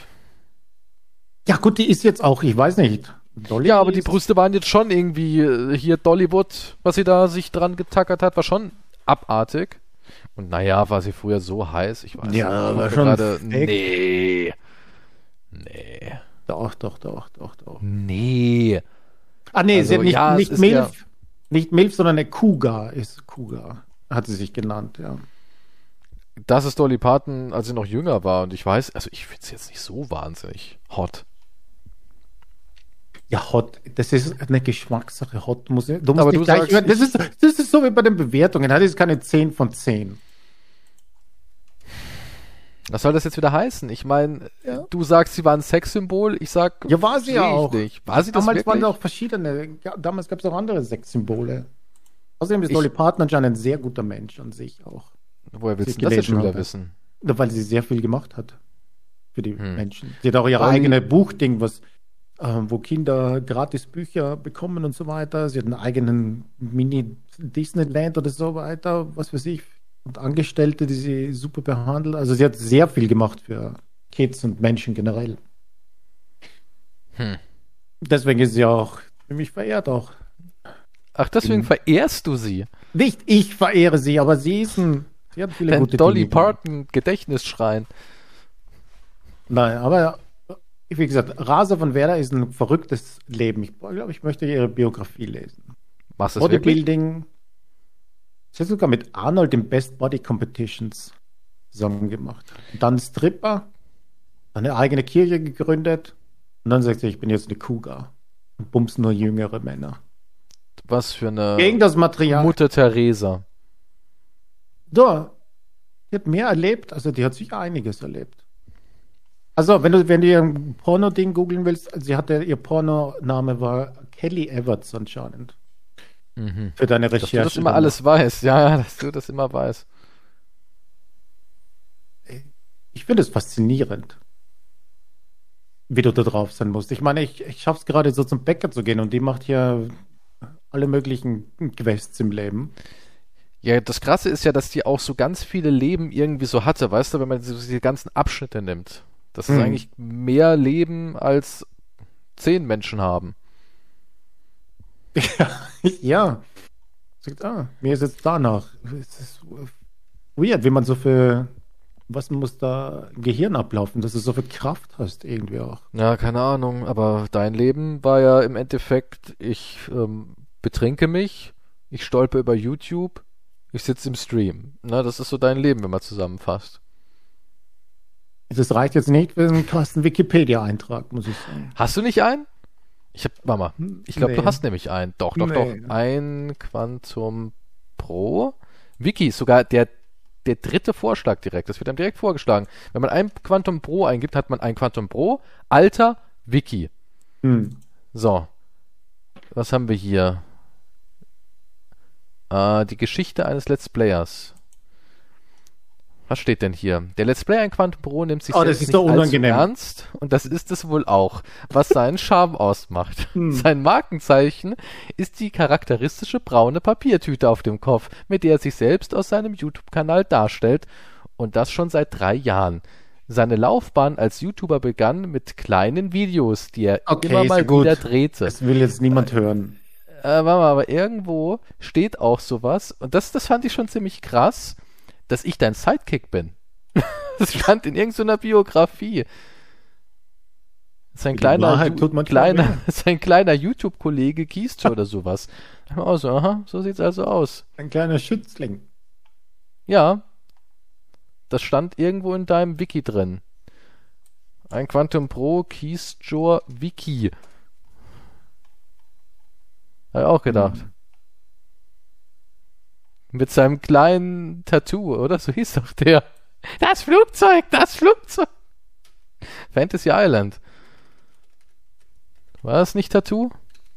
Speaker 2: Ja gut, die ist jetzt auch, ich weiß nicht. Dolly
Speaker 1: Ja, aber die
Speaker 2: ist-
Speaker 1: Brüste waren jetzt schon irgendwie äh, hier Dollywood, was sie da sich dran getackert hat, war schon abartig. Und naja, war sie früher so heiß? Ich weiß
Speaker 2: Ja,
Speaker 1: nicht.
Speaker 2: war
Speaker 1: Ich
Speaker 2: schon
Speaker 1: gerade.
Speaker 2: fake.
Speaker 1: Nee. Nee.
Speaker 2: Doch, doch, doch, doch, doch.
Speaker 1: Nee.
Speaker 2: Ah nee,
Speaker 1: Also,
Speaker 2: sie hat nicht,
Speaker 1: ja, es
Speaker 2: nicht
Speaker 1: ist
Speaker 2: Milf,
Speaker 1: ja-
Speaker 2: nicht Milf, sondern eine Cougar ist Cougar, hat sie sich genannt, ja.
Speaker 1: Das ist Dolly Parton, als sie noch jünger war. Und ich weiß, also ich finde es jetzt nicht so wahnsinnig hot.
Speaker 2: Ja, Hot, das ist eine Geschmackssache. Hot muss, du musst
Speaker 1: Aber
Speaker 2: nicht
Speaker 1: du
Speaker 2: gleich,
Speaker 1: sagst,
Speaker 2: das, ist, das ist so wie bei den Bewertungen. Das ist keine zehn von zehn.
Speaker 1: Was soll das jetzt wieder heißen? Ich meine,
Speaker 2: Ja.
Speaker 1: du sagst, sie war ein Sexsymbol. Ich sag,
Speaker 2: Ja, war sie ja
Speaker 1: sehe ich
Speaker 2: auch.
Speaker 1: nicht. War sie das
Speaker 2: Damals waren
Speaker 1: wirklich?
Speaker 2: da auch verschiedene, ja, damals gab es auch andere Sexsymbole. Außerdem ist
Speaker 1: Ich-
Speaker 2: Dolly Parton anscheinend ein sehr guter Mensch an sich auch.
Speaker 1: Woher willst
Speaker 2: sie
Speaker 1: du das jetzt schon
Speaker 2: gelesen
Speaker 1: wieder
Speaker 2: habe.
Speaker 1: wissen?
Speaker 2: Weil sie sehr viel gemacht hat für die
Speaker 1: Hm.
Speaker 2: Menschen. Sie hat auch ihre
Speaker 1: Dolly-
Speaker 2: eigene Buchding, was, äh, wo Kinder gratis Bücher bekommen und so weiter. Sie hat einen eigenen Mini-Disneyland oder so weiter, was weiß ich. Und Angestellte, die sie super behandelt. Also sie hat sehr viel gemacht für Kids und Menschen generell.
Speaker 1: Hm.
Speaker 2: Deswegen ist sie auch ziemlich verehrt auch.
Speaker 1: Ach, deswegen
Speaker 2: Mhm.
Speaker 1: verehrst du sie.
Speaker 2: Nicht ich verehre sie, aber sie ist ein. Sie hat viele
Speaker 1: Dein
Speaker 2: gute
Speaker 1: Dolly
Speaker 2: Dinge gemacht.
Speaker 1: Parton Gedächtnisschrein.
Speaker 2: Nein, aber wie gesagt, Rasa von Werder ist ein verrücktes Leben. Ich glaube, ich möchte ihre Biografie lesen.
Speaker 1: Machst du es wirklich?
Speaker 2: Bodybuilding. Sie hat sogar mit Arnold im Best Body Competitions zusammen gemacht. Und dann Stripper, eine eigene Kirche gegründet und dann sagt sie, ich bin jetzt eine Cougar und bumst nur jüngere Männer.
Speaker 1: Was für eine
Speaker 2: Gegen das Material.
Speaker 1: Mutter Teresa.
Speaker 2: So, die hat mehr erlebt, also die hat sicher einiges erlebt. Also, wenn du, wenn du ihr Porno-Ding googeln willst, sie hatte, ihr Pornoname war Kelly Everts anscheinend.
Speaker 1: Mhm.
Speaker 2: Für deine
Speaker 1: Dass
Speaker 2: Recherche.
Speaker 1: du das immer alles weißt. Ja, ja, dass du das immer weißt.
Speaker 2: Ich finde es faszinierend, wie du da drauf sein musst. Ich meine, ich, ich schaff's gerade so zum Bäcker zu gehen und die macht hier alle möglichen Quests im Leben.
Speaker 1: Ja, das Krasse ist ja, dass die auch so ganz viele Leben irgendwie so hatte, weißt du, wenn man so diese ganzen Abschnitte nimmt. Das ist
Speaker 2: Hm.
Speaker 1: eigentlich mehr Leben als zehn Menschen haben.
Speaker 2: Ja. Sagt, ah, mir ist jetzt danach. Es ist weird, wie man so viel, was muss da im Gehirn ablaufen, dass du so viel Kraft hast irgendwie auch.
Speaker 1: Ja, keine Ahnung, aber dein Leben war ja im Endeffekt, ich ähm, betrinke mich, ich stolper über YouTube, ich sitze im Stream. Na, das ist so dein Leben, wenn man zusammenfasst.
Speaker 2: Das reicht jetzt nicht für einen krassen Wikipedia-Eintrag, muss ich sagen.
Speaker 1: Hast du nicht einen? Ich hab, Mama, ich glaube,
Speaker 2: Nee.
Speaker 1: du hast nämlich einen. Doch, doch,
Speaker 2: Nee.
Speaker 1: doch. Ein Quantum Pro. Wiki, sogar der, der dritte Vorschlag direkt. Das wird einem direkt vorgeschlagen. Wenn man ein Quantum Pro eingibt, hat man ein Quantum Pro, Alter, Wiki.
Speaker 2: Hm.
Speaker 1: So. Was haben wir hier? Äh, die Geschichte eines Let's Players. Was steht denn hier? Der Let's Player in Quantum Pro nimmt sich
Speaker 2: Oh, das
Speaker 1: selbst
Speaker 2: ist
Speaker 1: nicht
Speaker 2: doch
Speaker 1: allzu
Speaker 2: unangenehm.
Speaker 1: ernst und das ist es wohl auch, was seinen Charme ausmacht.
Speaker 2: Hm.
Speaker 1: Sein Markenzeichen ist die charakteristische braune Papiertüte auf dem Kopf, mit der er sich selbst aus seinem YouTube-Kanal darstellt und das schon seit drei Jahren. Seine Laufbahn als YouTuber begann mit kleinen Videos, die er
Speaker 2: Okay,
Speaker 1: immer
Speaker 2: ist
Speaker 1: mal
Speaker 2: ja gut.
Speaker 1: wieder drehte.
Speaker 2: Das will jetzt niemand hören.
Speaker 1: Äh, warte mal, aber irgendwo steht auch sowas und das, das fand ich schon ziemlich krass, dass ich dein Sidekick bin. Das stand in irgendeiner Biografie. Sein
Speaker 2: Die
Speaker 1: kleiner,
Speaker 2: Wahrheit
Speaker 1: Ju-
Speaker 2: tut manchmal
Speaker 1: kleiner,
Speaker 2: weh.
Speaker 1: sein kleiner YouTube-Kollege Keystone oder sowas. Da haben wir auch so, aha, so sieht's also aus.
Speaker 2: Ein kleiner Schützling.
Speaker 1: Ja, das stand irgendwo in deinem Wiki drin. Ein Quantum Pro Keystone Wiki. Hab ich auch gedacht.
Speaker 2: Hm.
Speaker 1: Mit seinem kleinen Tattoo, oder? So hieß doch der. Das Flugzeug, das Flugzeug. Fantasy Island. War das nicht Tattoo?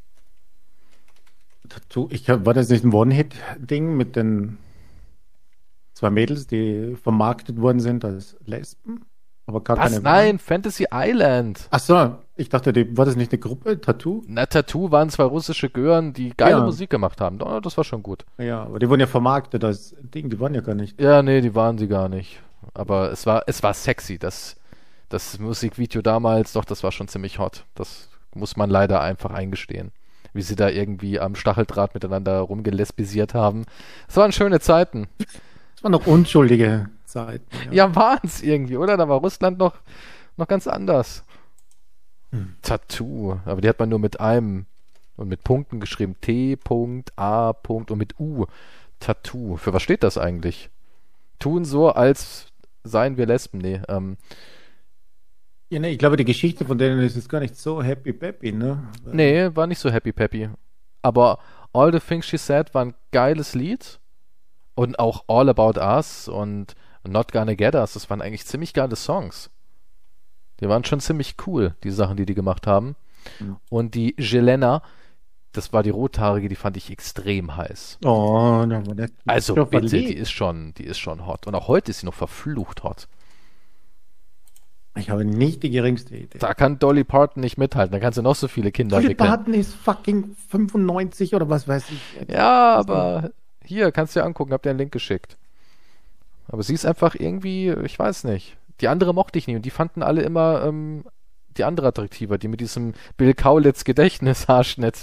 Speaker 2: Tattoo. Ich hab, war das nicht ein One-Hit-Ding mit den zwei Mädels, die vermarktet worden sind als Lesben? Aber gar
Speaker 1: Was?
Speaker 2: keine
Speaker 1: Nein, Fantasy Island.
Speaker 2: Ach so, ich dachte, die, war das nicht eine Gruppe? Tattoo?
Speaker 1: Na, Tattoo waren zwei russische Gören, die geile
Speaker 2: Ja.
Speaker 1: Musik gemacht haben. Oh, das war schon gut.
Speaker 2: Ja, aber die wurden ja vermarktet als Ding, die waren ja gar nicht.
Speaker 1: Ja, nee, die waren sie gar nicht. Aber es war, es war sexy. Das, das Musikvideo damals, doch, das war schon ziemlich hot. Das muss man leider einfach eingestehen. Wie sie da irgendwie am Stacheldraht miteinander rumgelesbisiert haben. Es waren schöne Zeiten.
Speaker 2: Das waren noch unschuldige Zeiten.
Speaker 1: Ja, waren es irgendwie, oder? Da war Russland noch, noch ganz anders.
Speaker 2: Hm.
Speaker 1: Tattoo. Aber die hat man nur mit einem und mit Punkten geschrieben. T, Punkt, A, Punkt und mit U. Tattoo. Für was steht das eigentlich? Tun so, als seien wir Lesben. Nee, ähm,
Speaker 2: Ja, nee, ich glaube, die Geschichte von denen ist jetzt gar nicht so happy peppy, ne?
Speaker 1: nee, war nicht so happy peppy. Aber All the Things She Said war ein geiles Lied. Und auch All About Us und Not Gonna Get Us, das waren eigentlich ziemlich geile Songs. Die waren schon ziemlich cool, die Sachen, die die gemacht haben.
Speaker 2: Mhm.
Speaker 1: Und die Jelena, das war die Rothaarige, die fand ich extrem heiß.
Speaker 2: Oh, da war der
Speaker 1: Also
Speaker 2: doch
Speaker 1: bitte,
Speaker 2: verliebt.
Speaker 1: die ist schon, die ist schon hot. Und auch heute ist sie noch verflucht hot.
Speaker 2: Ich habe nicht die geringste Idee.
Speaker 1: Da kann Dolly Parton nicht mithalten, da kannst du noch so viele Kinder
Speaker 2: Dolly
Speaker 1: wickeln.
Speaker 2: Parton ist fucking fünfundneunzig oder was weiß ich.
Speaker 1: Ja, aber hier, kannst du dir angucken, hab dir einen Link geschickt. Aber sie ist einfach irgendwie, ich weiß nicht. Die andere mochte ich nie und die fanden alle immer ähm, die andere attraktiver, die mit diesem Bill Kaulitz Gedächtnishaarschnitt.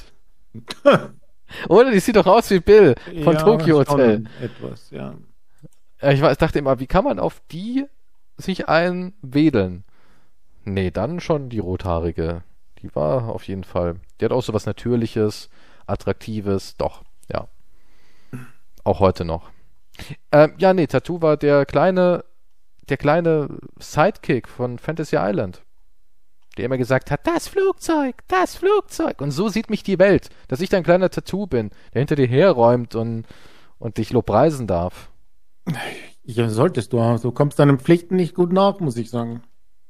Speaker 1: Oder? Die sieht doch aus wie Bill von
Speaker 2: Ja,
Speaker 1: Tokyo
Speaker 2: schon
Speaker 1: Hotel.
Speaker 2: Etwas, ja.
Speaker 1: Ja, ich weiß, dachte immer, wie kann man auf die sich einwedeln? Nee, dann schon die Rothaarige. Die war auf jeden Fall. Die hat auch so was Natürliches, Attraktives. Doch, ja. Auch heute noch. Ähm, ja, nee, Tattoo war der kleine, der kleine Sidekick von Fantasy Island. Der immer gesagt hat, das Flugzeug, das Flugzeug. Und so sieht mich die Welt, dass ich dein kleiner Tattoo bin, der hinter dir herräumt und, und dich lobpreisen darf.
Speaker 2: Ja, solltest du auch. Du kommst deinen Pflichten nicht gut nach, muss ich sagen.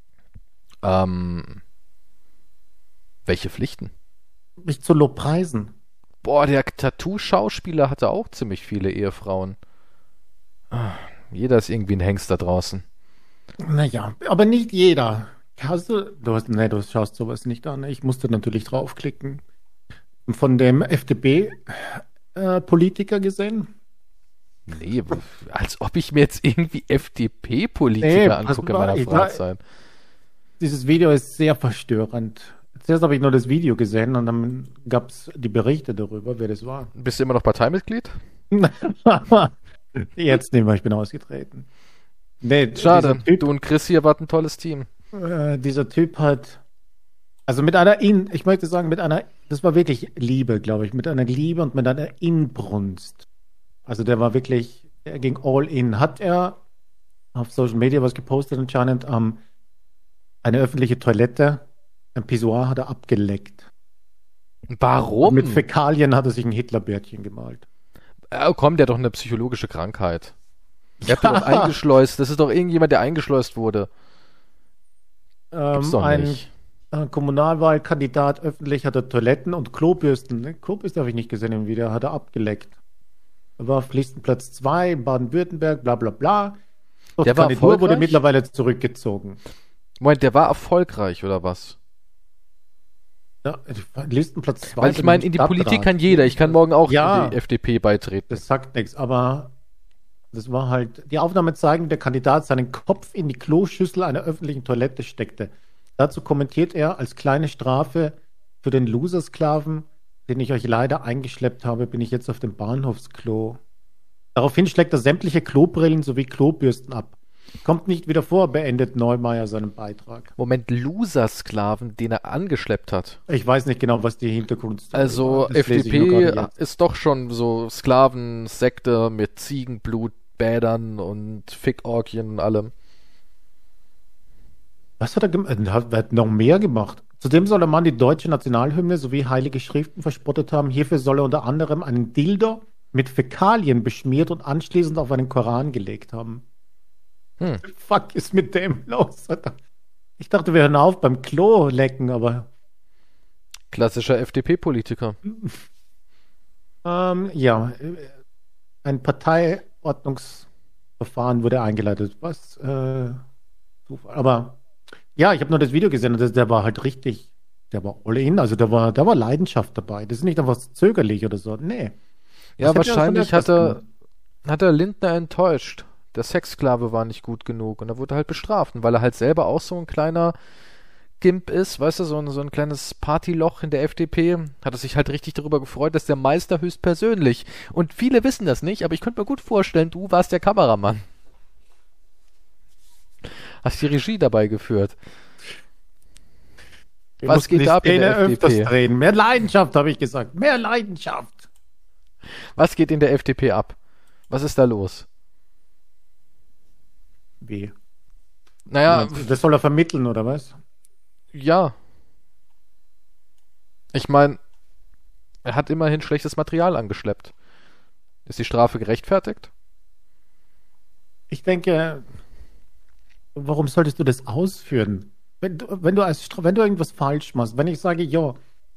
Speaker 1: Ähm, welche Pflichten?
Speaker 2: Mich zu lobpreisen.
Speaker 1: Boah, der Tattoo-Schauspieler hatte auch ziemlich viele Ehefrauen. Ah, jeder ist irgendwie ein Hengst da draußen.
Speaker 2: Naja, aber nicht jeder. Hast du, du hast, nee, du schaust sowas nicht an. Ich musste natürlich draufklicken. Von dem F D P-Politiker gesehen.
Speaker 1: Nee, w- als ob ich mir jetzt irgendwie F D P-Politiker
Speaker 2: Nee,
Speaker 1: angucke in
Speaker 2: pass mal,
Speaker 1: meiner
Speaker 2: ich war-
Speaker 1: Freizeit.
Speaker 2: Dieses Video ist sehr verstörend. Zuerst habe ich nur das Video gesehen und dann gab es die Berichte darüber, wer das war.
Speaker 1: Bist du immer noch Parteimitglied?
Speaker 2: Jetzt nicht mehr, ich bin ausgetreten. Nee,
Speaker 1: Schade,
Speaker 2: dieser Typ,
Speaker 1: du und Chris hier wart ein tolles Team.
Speaker 2: äh, dieser Typ hat, also mit einer In, ich möchte sagen, mit einer, das war wirklich Liebe, glaube ich, mit einer Liebe und mit einer Inbrunst. Also der war wirklich, er ging all in. Hat er auf Social Media was gepostet anscheinend, ähm, eine öffentliche Toilette, ein Pissoir hat er abgeleckt.
Speaker 1: Warum?
Speaker 2: Mit Fäkalien hat er sich ein Hitlerbärtchen gemalt.
Speaker 1: Äh, komm, der hat doch eine psychologische Krankheit. Der hat doch eingeschleust. Das ist doch irgendjemand, der eingeschleust wurde. Gibt's
Speaker 2: Ähm,
Speaker 1: doch
Speaker 2: ein
Speaker 1: nicht.
Speaker 2: äh, Kommunalwahlkandidat öffentlich hat er Toiletten und Klobürsten. Ne? Klobürsten habe ich nicht gesehen im Video, hat er abgeleckt. Er war auf Listenplatz zwei in Baden-Württemberg, bla bla bla. Doch,
Speaker 1: Der
Speaker 2: die
Speaker 1: war
Speaker 2: Kandidatur wurde
Speaker 1: erfolgreich?
Speaker 2: mittlerweile zurückgezogen.
Speaker 1: Moment, der war erfolgreich, oder was?
Speaker 2: Ja, Listenplatz zwei.
Speaker 1: Weil ich meine, in die Politik kann jeder. Ich kann morgen auch
Speaker 2: Ja.
Speaker 1: in die F D P beitreten.
Speaker 2: Das sagt nichts, aber das war halt, die Aufnahmen zeigen, wie der Kandidat seinen Kopf in die Kloschüssel einer öffentlichen Toilette steckte. Dazu kommentiert er, als kleine Strafe für den Loser-Sklaven, den ich euch leider eingeschleppt habe, bin ich jetzt auf dem Bahnhofsklo. Daraufhin schlägt er sämtliche Klobrillen sowie Klobürsten ab. Kommt nicht wieder vor, beendet Neumeier seinen Beitrag.
Speaker 1: Moment, Loser-Sklaven, den er angeschleppt hat.
Speaker 2: Ich weiß nicht genau, was die Hintergrundstory
Speaker 1: Also
Speaker 2: war. Das lese ich nur
Speaker 1: F D P
Speaker 2: gerade jetzt.
Speaker 1: ist doch schon so Sklavensekte mit Ziegenblutbädern und Fickorgien und allem.
Speaker 2: Was hat er gemacht? Er hat noch mehr gemacht. Zudem soll der Mann die deutsche Nationalhymne sowie heilige Schriften verspottet haben. Hierfür soll er unter anderem einen Dildo mit Fäkalien beschmiert und anschließend auf einen Koran gelegt haben.
Speaker 1: Hm.
Speaker 2: Was the fuck ist mit dem los? Alter? Ich dachte, wir hören auf beim Klo lecken, aber
Speaker 1: Klassischer F D P-Politiker.
Speaker 2: ähm, ja, ein Parteiordnungsverfahren wurde eingeleitet. Was? Äh, Zufall. Aber ja, ich habe nur das Video gesehen und das, der war halt richtig, der war all in, also da war, da war Leidenschaft dabei. Das ist nicht einfach zögerlich oder so. Nee.
Speaker 1: Ja,
Speaker 2: Das hätte er
Speaker 1: wahrscheinlich
Speaker 2: schon
Speaker 1: hat er,
Speaker 2: öfters
Speaker 1: hat er Lindner enttäuscht. Der Sexsklave war nicht gut genug und er wurde halt bestraft. Und weil er halt selber auch so ein kleiner Gimp ist, weißt du, so ein, so ein kleines Partyloch in der F D P, hat er sich halt richtig darüber gefreut, dass der Meister höchstpersönlich. Und viele wissen das nicht, aber ich könnte mir gut vorstellen, du warst der Kameramann. Hast die Regie dabei geführt.
Speaker 2: Wir
Speaker 1: Was
Speaker 2: mussten
Speaker 1: geht
Speaker 2: die
Speaker 1: ab in der
Speaker 2: Szene
Speaker 1: F D P?
Speaker 2: öfters drehen. Mehr Leidenschaft, habe ich gesagt. Mehr Leidenschaft.
Speaker 1: Was geht in der F D P ab? Was ist da los?
Speaker 2: Wie?
Speaker 1: Naja,
Speaker 2: Das soll er vermitteln, oder was?
Speaker 1: ja. Ich meine, er hat immerhin schlechtes Material angeschleppt. Ist die Strafe gerechtfertigt?
Speaker 2: Ich denke, warum solltest du das ausführen? Wenn du, wenn du, als, Stra- wenn du irgendwas falsch machst, wenn ich sage, ja,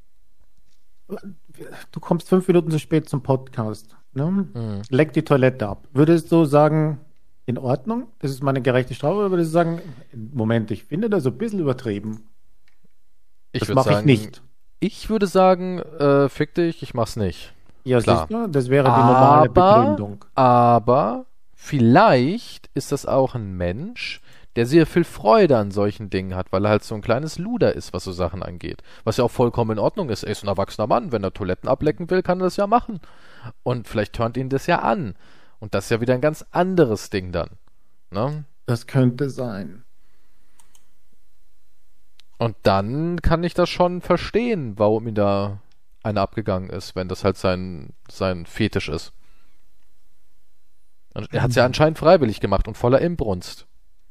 Speaker 2: du kommst fünf Minuten zu spät zum Podcast, ne?
Speaker 1: Hm.
Speaker 2: Leck die Toilette ab. Würdest du sagen, in Ordnung, das ist meine gerechte Strafe, oder würdest du sagen, Moment, ich finde das so ein bisschen übertrieben.
Speaker 1: Ich
Speaker 2: Das
Speaker 1: würd
Speaker 2: mache ich
Speaker 1: sagen,
Speaker 2: nicht.
Speaker 1: Ich würde sagen, äh, fick dich, ich mach's nicht.
Speaker 2: Ja,
Speaker 1: Klar.
Speaker 2: siehst du, das wäre die normale
Speaker 1: Aber,
Speaker 2: Begründung.
Speaker 1: aber vielleicht ist das auch ein Mensch, der sehr viel Freude an solchen Dingen hat, weil er halt so ein kleines Luder ist, was so Sachen angeht. Was ja auch vollkommen in Ordnung ist. Er ist ein erwachsener Mann. Wenn er Toiletten ablecken will, kann er das ja machen. Und vielleicht hört ihn das ja an. Und das ist ja wieder ein ganz anderes Ding dann. Ne?
Speaker 2: Das könnte sein.
Speaker 1: Und dann kann ich das schon verstehen, warum ihm da einer abgegangen ist, wenn das halt sein, sein Fetisch ist. Und er hat es ja anscheinend freiwillig gemacht und voller Inbrunst.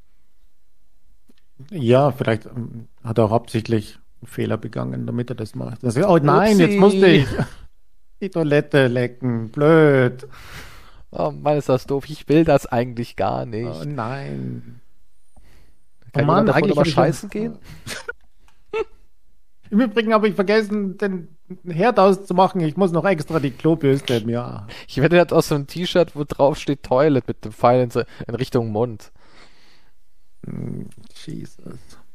Speaker 2: Ja, vielleicht ähm, hat er auch absichtlich einen Fehler begangen, damit er das macht. Das, oh nein,
Speaker 1: Upsi.
Speaker 2: jetzt musste ich die Toilette lecken. Blöd.
Speaker 1: Oh Mann, ist das doof. Ich will das eigentlich gar nicht.
Speaker 2: Oh nein.
Speaker 1: Kann
Speaker 2: oh Mann,
Speaker 1: jemand davon
Speaker 2: eigentlich
Speaker 1: aber
Speaker 2: hab ich
Speaker 1: scheißen
Speaker 2: ja-
Speaker 1: gehen?
Speaker 2: Im Übrigen habe ich vergessen, den Herd auszumachen. Ich muss noch extra die Klobürste mir.
Speaker 1: Ich wette, er hat auch so ein T-Shirt, wo drauf steht Toilet mit dem Pfeil in, so- in Richtung Mund.
Speaker 2: Hm, Jesus.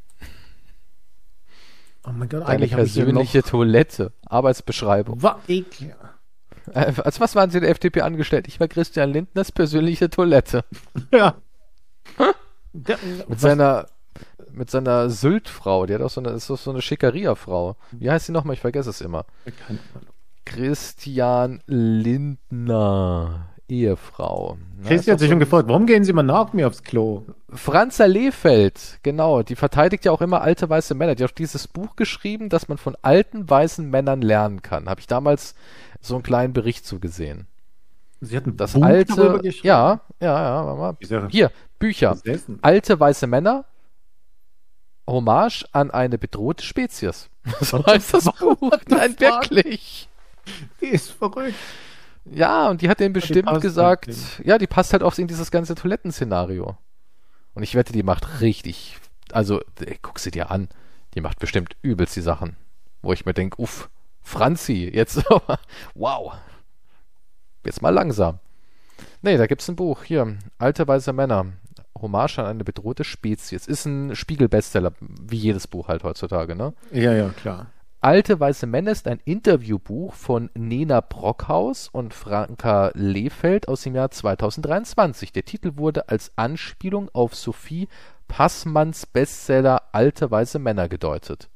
Speaker 2: Oh mein Gott,
Speaker 1: Eine
Speaker 2: eigentlich habe ich hier
Speaker 1: persönliche Toilette. Arbeitsbeschreibung.
Speaker 2: noch... War eklig.
Speaker 1: Äh, als was waren Sie der F D P angestellt? Ich war Christian Lindners persönliche Toilette.
Speaker 2: Ja. Der,
Speaker 1: Mit
Speaker 2: was-
Speaker 1: seiner mit seiner Sylt-Frau. Die hat auch so eine, ist doch so eine Schickeria-Frau. Wie heißt sie nochmal? Ich vergesse es immer.
Speaker 2: Keine Ahnung.
Speaker 1: Christian Lindner. Ehefrau. Na,
Speaker 2: Christi
Speaker 1: ist
Speaker 2: hat sich
Speaker 1: doch
Speaker 2: schon
Speaker 1: so-
Speaker 2: gefragt, warum gehen Sie mal nach mir aufs Klo?
Speaker 1: Franza Lehfeld, genau, die verteidigt ja auch immer alte weiße Männer. Die hat auch dieses Buch geschrieben, dass man von alten weißen Männern lernen kann. Habe ich damals so einen kleinen Bericht zugesehen.
Speaker 2: Sie hat ein
Speaker 1: Das
Speaker 2: Buch darüber
Speaker 1: alte,
Speaker 2: geschrieben?
Speaker 1: ja, ja, ja, warte mal.
Speaker 2: Ist ja
Speaker 1: Hier, Bücher.
Speaker 2: besessen.
Speaker 1: Alte weiße Männer, Hommage an eine bedrohte Spezies. So
Speaker 2: What the
Speaker 1: heißt das
Speaker 2: fuck?
Speaker 1: Buch.
Speaker 2: What the
Speaker 1: Nein,
Speaker 2: fuck?
Speaker 1: wirklich.
Speaker 2: Die ist verrückt.
Speaker 1: Ja, und die hat denen bestimmt
Speaker 2: passt
Speaker 1: gesagt,
Speaker 2: halt
Speaker 1: ja, die passt halt auch in dieses ganze Toilettenszenario. Und ich wette, die macht richtig, also, ey, guck sie dir an, die macht bestimmt übelst die Sachen, wo ich mir denke, uff, Franzi, jetzt, wow, jetzt mal langsam. Nee, da gibt's ein Buch, hier, Alte weiße Männer, Hommage an eine bedrohte Spezies. Ist ein Spiegel-Bestseller, wie jedes Buch halt heutzutage, ne?
Speaker 2: Ja, ja, klar.
Speaker 1: Alte weiße Männer ist ein Interviewbuch von Nena Brockhaus und Franka Lehfeld aus dem Jahr zweitausenddreiundzwanzig. Der Titel wurde als Anspielung auf Sophie Passmanns Bestseller Alte weiße Männer gedeutet.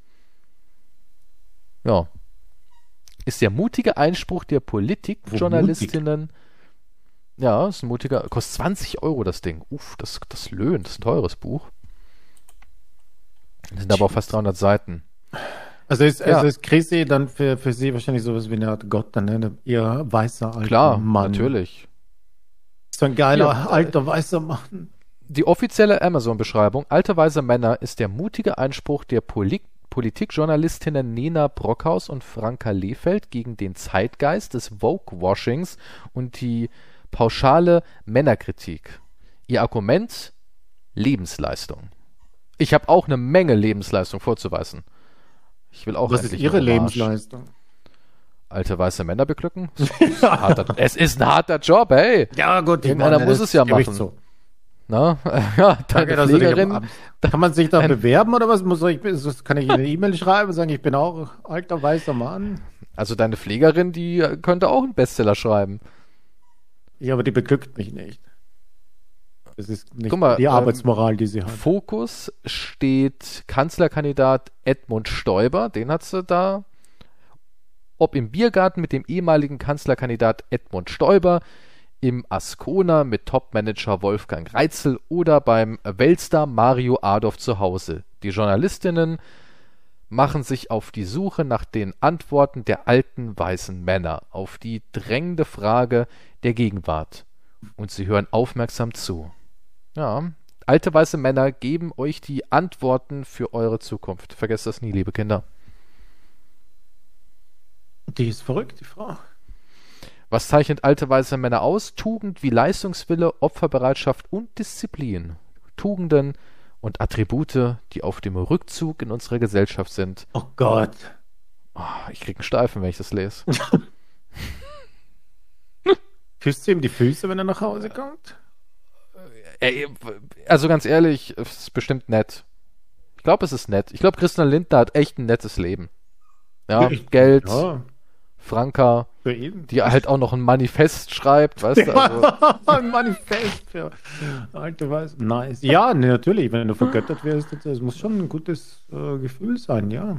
Speaker 1: Ja. Ist der mutige Einspruch der Politikjournalistinnen. Ja, ist ein mutiger, kostet zwanzig Euro das Ding. Uff, das, das löhnt, das ist ein teures Buch. Das sind aber auch fast dreihundert Seiten.
Speaker 2: Also ist,
Speaker 1: Ja.
Speaker 2: also ist Chrissy dann für, für sie wahrscheinlich sowas wie eine Art Gott, dann, ne? Ihr weißer alter
Speaker 1: Klar,
Speaker 2: Mann.
Speaker 1: natürlich.
Speaker 2: So ein geiler,
Speaker 1: Ja, äh,
Speaker 2: alter, weißer Mann.
Speaker 1: Die offizielle Amazon-Beschreibung: Alte weiße Männer ist der mutige Einspruch der Poli Politikjournalistinnen Nena Brockhaus und Franka Lehfeld gegen den Zeitgeist des Vogue-Washings und die pauschale Männerkritik. Ihr Argument: Lebensleistung. Ich habe auch eine Menge Lebensleistung vorzuweisen. Ich will auch
Speaker 2: Was ist
Speaker 1: endlich
Speaker 2: ihre
Speaker 1: eine Hommage.
Speaker 2: Lebensleistung?
Speaker 1: Alte weiße Männer beglücken? harter, es ist ein harter Job, hey!
Speaker 2: Ja, gut. ich
Speaker 1: Irgendeiner
Speaker 2: meine,
Speaker 1: muss
Speaker 2: das
Speaker 1: es ja
Speaker 2: gebe ich
Speaker 1: machen.
Speaker 2: zu.
Speaker 1: Na, ja, deine
Speaker 2: Danke, dass du dich
Speaker 1: Pflegerin,
Speaker 2: am- Kann man sich da
Speaker 1: Ein-
Speaker 2: bewerben oder was? Muss ich, kann ich eine E-Mail schreiben und sagen, ich bin auch alter weißer Mann?
Speaker 1: also deine Pflegerin, die könnte auch einen Bestseller schreiben.
Speaker 2: Ja, aber die beglückt mich nicht. Das ist nicht
Speaker 1: Guck mal,
Speaker 2: die
Speaker 1: ähm,
Speaker 2: Arbeitsmoral, die sie hat.
Speaker 1: Fokus steht Kanzlerkandidat Edmund Stoiber, den hat sie da. Ob im Biergarten mit dem ehemaligen Kanzlerkandidat Edmund Stoiber, im Ascona mit Topmanager Wolfgang Reitzel oder beim Weltstar Mario Adorf zu Hause. Die Journalistinnen machen sich auf die Suche nach den Antworten der alten weißen Männer auf die drängende Frage der Gegenwart. Und sie hören aufmerksam zu. Ja, alte weiße Männer geben euch die Antworten für eure Zukunft. Vergesst das nie, liebe Kinder.
Speaker 2: Die ist verrückt, die Frau.
Speaker 1: Was zeichnet alte weiße Männer aus? Tugend wie Leistungswille, Opferbereitschaft und Disziplin. Tugenden und Attribute, die auf dem Rückzug in unserer Gesellschaft sind.
Speaker 2: Oh Gott.
Speaker 1: Oh, ich krieg einen Steifen, wenn ich das lese.
Speaker 2: Küsst sie ihm die Füße, wenn er nach Hause kommt?
Speaker 1: Ey, also ganz ehrlich, es ist bestimmt nett. Ich glaube, es ist nett. Ich glaube, Christian Lindner hat echt ein nettes Leben. Ja,
Speaker 2: Ich-
Speaker 1: Geld,
Speaker 2: Ja,
Speaker 1: Franka,
Speaker 2: für ihn.
Speaker 1: die halt auch noch ein Manifest schreibt, weißt du? Also,
Speaker 2: Ein Manifest für alte Weiß. Nice. Ja, ne, natürlich, wenn du vergöttert wirst, das muss schon ein gutes äh, Gefühl sein, ja.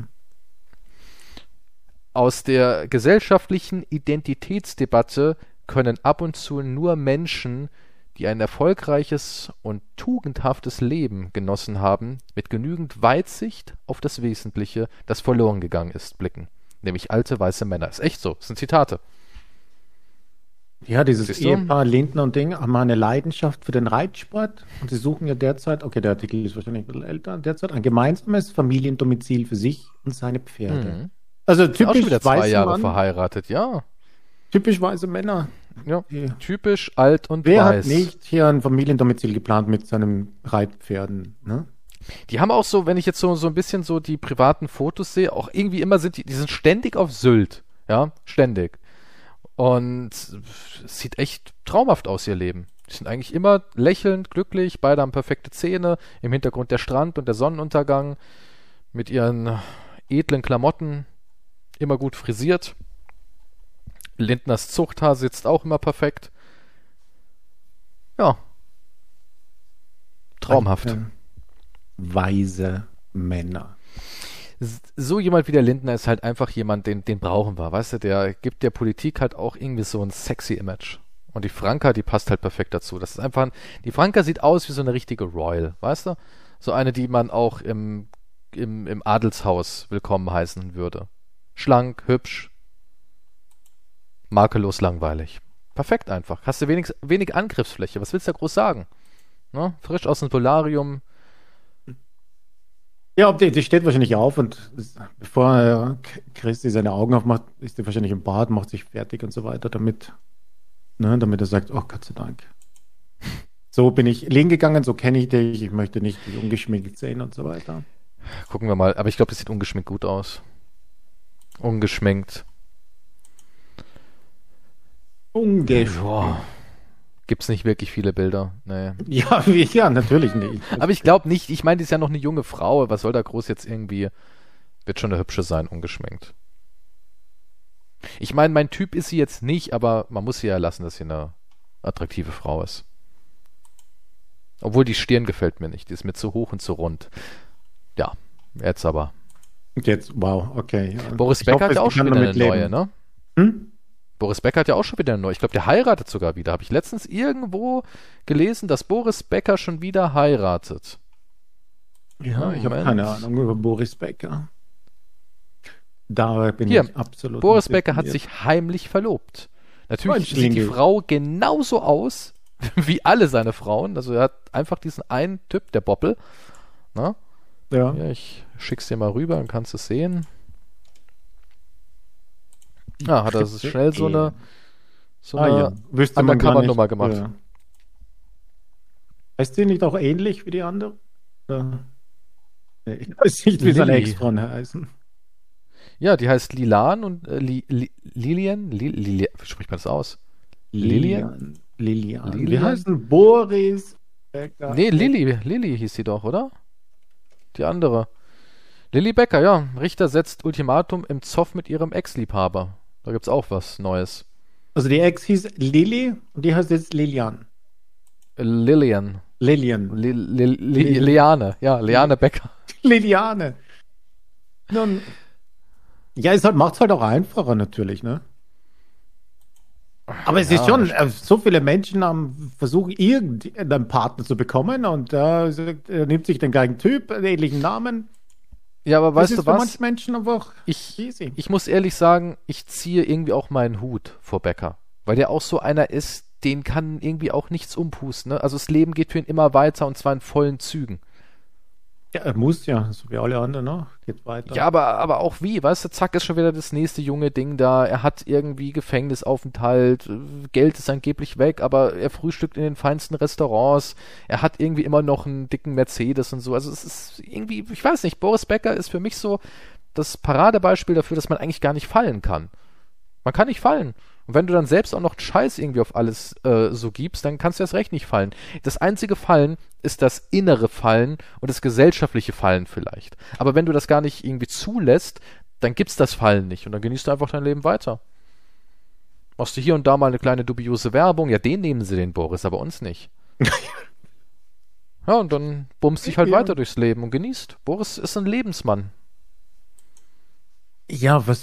Speaker 1: aus der gesellschaftlichen Identitätsdebatte können ab und zu nur Menschen, die ein erfolgreiches und tugendhaftes Leben genossen haben, mit genügend Weitsicht auf das Wesentliche, das verloren gegangen ist, blicken. Nämlich alte weiße Männer. Ist echt so. Das sind Zitate.
Speaker 2: Ja, dieses
Speaker 1: Siehst du?
Speaker 2: Ehepaar Lindner und Ding haben eine Leidenschaft für den Reitsport und sie suchen ja derzeit, okay, der Artikel ist wahrscheinlich ein bisschen älter, derzeit ein gemeinsames Familiendomizil für sich und seine Pferde.
Speaker 1: Mhm.
Speaker 2: Also
Speaker 1: Sind auch schon
Speaker 2: typisch
Speaker 1: wieder zwei
Speaker 2: weiße
Speaker 1: Jahre
Speaker 2: Mann,
Speaker 1: verheiratet, ja.
Speaker 2: typisch weiße Männer.
Speaker 1: ja.
Speaker 2: Die,
Speaker 1: Typisch alt und
Speaker 2: wer
Speaker 1: weiß.
Speaker 2: hat nicht hier ein Familiendomizil geplant mit seinen Reitpferden? Ne?
Speaker 1: Die haben auch so, wenn ich jetzt so, so ein bisschen so die privaten Fotos sehe, auch irgendwie immer sind die, die sind ständig auf Sylt. Ja, ständig. Und es sieht echt traumhaft aus, ihr Leben. Die sind eigentlich immer lächelnd, glücklich, beide haben perfekte Zähne, im Hintergrund der Strand und der Sonnenuntergang, mit ihren edlen Klamotten, immer gut frisiert. Lindners Zuchthaar sitzt auch immer perfekt. Ja. Traumhaft.
Speaker 2: Alte, weise Männer.
Speaker 1: So jemand wie der Lindner ist halt einfach jemand, den, den brauchen wir, weißt du, der gibt der Politik halt auch irgendwie so ein sexy Image. Und die Franka, die passt halt perfekt dazu. Das ist einfach, ein, die Franka sieht aus wie so eine richtige Royal, weißt du? So eine, die man auch im, im, im Adelshaus willkommen heißen würde. Schlank, hübsch, makellos langweilig. Perfekt einfach. Hast du wenig, wenig Angriffsfläche. Was willst du da groß sagen? Ne? Frisch aus dem Solarium.
Speaker 2: Ja, die, die steht wahrscheinlich auf und das- bevor äh, Christi seine Augen aufmacht, ist er wahrscheinlich im Bad, macht sich fertig und so weiter, damit, ne, damit er sagt, oh Gott sei Dank. So bin ich liegen gegangen, so kenne ich dich, ich möchte nicht dich ungeschminkt sehen und so weiter.
Speaker 1: Gucken wir mal. Aber ich glaube, das sieht ungeschminkt gut aus. Ungeschminkt.
Speaker 2: Ungeschminkt.
Speaker 1: Ja. Gibt's nicht wirklich viele Bilder. Nee.
Speaker 2: Ja, wie, ja, natürlich nicht.
Speaker 1: Aber ich glaube nicht, ich meine, die ist ja noch eine junge Frau. Was soll da groß jetzt irgendwie... Wird schon eine hübsche sein, ungeschminkt. Ich meine, mein Typ ist sie jetzt nicht, aber man muss sie ja lassen, dass sie eine attraktive Frau ist. Obwohl die Stirn gefällt mir nicht. Die ist mir zu hoch und zu rund. Ja, jetzt aber.
Speaker 2: Jetzt, wow, okay. Ja.
Speaker 1: Boris
Speaker 2: Ich
Speaker 1: Becker
Speaker 2: hoffe,
Speaker 1: hat ja
Speaker 2: es
Speaker 1: auch schon
Speaker 2: kann
Speaker 1: wieder eine
Speaker 2: damit
Speaker 1: neue,
Speaker 2: leben.
Speaker 1: ne?
Speaker 2: Hm?
Speaker 1: Boris Becker hat ja auch schon wieder eine neue. Ich glaube, der heiratet sogar wieder. Habe ich letztens irgendwo gelesen, dass Boris Becker schon wieder heiratet.
Speaker 2: Ja, ich habe
Speaker 1: Moment.
Speaker 2: keine Ahnung über Boris Becker. Da bin
Speaker 1: Hier,
Speaker 2: ich absolut
Speaker 1: Boris
Speaker 2: nicht
Speaker 1: Becker hat
Speaker 2: informiert.
Speaker 1: sich heimlich verlobt. Natürlich
Speaker 2: Mensch,
Speaker 1: sieht die
Speaker 2: Lindy.
Speaker 1: Frau genauso aus wie alle seine Frauen. Also er hat einfach diesen einen Typ, der Boppel. Na?
Speaker 2: Ja.
Speaker 1: Ja, ich schick's dir mal rüber, dann kannst du es sehen. Ah, hat er
Speaker 2: Gibt's
Speaker 1: schnell so
Speaker 2: eh.
Speaker 1: eine, so
Speaker 2: Ah
Speaker 1: eine
Speaker 2: ja, wüsste man gar nicht.
Speaker 1: Undercover-Nummer gemacht.
Speaker 2: Ja. Heißt die nicht auch ähnlich wie die andere? Oder? Nee, ich weiß nicht, wie seine
Speaker 1: Lilly.
Speaker 2: Ex-Frauen heißen.
Speaker 1: Ja, die heißt Lilan und äh, Li, Li, Lilian? Li, Li, wie spricht man das aus? Lilian?
Speaker 2: Lilian. Wie
Speaker 1: Lilian?
Speaker 2: heißen Boris Becker?
Speaker 1: Nee, Lilly. Lilly hieß sie doch, oder? Die andere. Lilly Becker, ja. Richter setzt Ultimatum im Zoff mit ihrem Ex-Liebhaber. Da gibt's auch was Neues.
Speaker 2: Also die Ex hieß Lilly und die heißt jetzt Lilian.
Speaker 1: Äh, Lilian.
Speaker 2: Lilian.
Speaker 1: Li, Li, Li, Liane. Ja, Liane Becker.
Speaker 2: Liliane. Nun, ja, es halt, macht es halt auch einfacher natürlich, ne? Aber es
Speaker 1: Ja,
Speaker 2: ist schon, äh, so viele Menschen haben versucht, irgendeinen Partner zu bekommen und da äh, er nimmt sich den gleichen Typ, einen ähnlichen Namen.
Speaker 1: Ja, aber
Speaker 2: Das
Speaker 1: weißt
Speaker 2: ist
Speaker 1: du
Speaker 2: für
Speaker 1: was?
Speaker 2: manche Menschen einfach
Speaker 1: Ich,
Speaker 2: easy.
Speaker 1: ich muss ehrlich sagen, ich ziehe irgendwie auch meinen Hut vor Becker. Weil der auch so einer ist, den kann irgendwie auch nichts umpusten. Ne? Also das Leben geht für ihn immer weiter und zwar in vollen Zügen.
Speaker 2: Ja, er muss ja, so wie alle anderen, ne? Geht weiter.
Speaker 1: Ja, aber, aber auch wie, weißt du, zack, ist schon wieder das nächste junge Ding da. Er hat irgendwie Gefängnisaufenthalt, äh, Geld ist angeblich weg, aber er frühstückt in den feinsten Restaurants. Er hat irgendwie immer noch einen dicken Mercedes und so. Also es ist irgendwie, ich weiß nicht, Boris Becker ist für mich so das Paradebeispiel dafür, dass man eigentlich gar nicht fallen kann. Man kann nicht fallen. Und wenn du dann selbst auch noch Scheiß irgendwie auf alles äh, so gibst, dann kannst du erst recht nicht fallen. Das einzige Fallen ist das innere Fallen und das gesellschaftliche Fallen vielleicht. Aber wenn du das gar nicht irgendwie zulässt, dann gibt's das Fallen nicht und dann genießt du einfach dein Leben weiter. Machst du hier und da mal eine kleine dubiose Werbung, ja, den nehmen sie den Boris, aber uns nicht. Ja, und dann bummst dich halt
Speaker 2: Ja.
Speaker 1: weiter durchs Leben und genießt. Boris ist ein Lebensmann.
Speaker 2: Ja, was,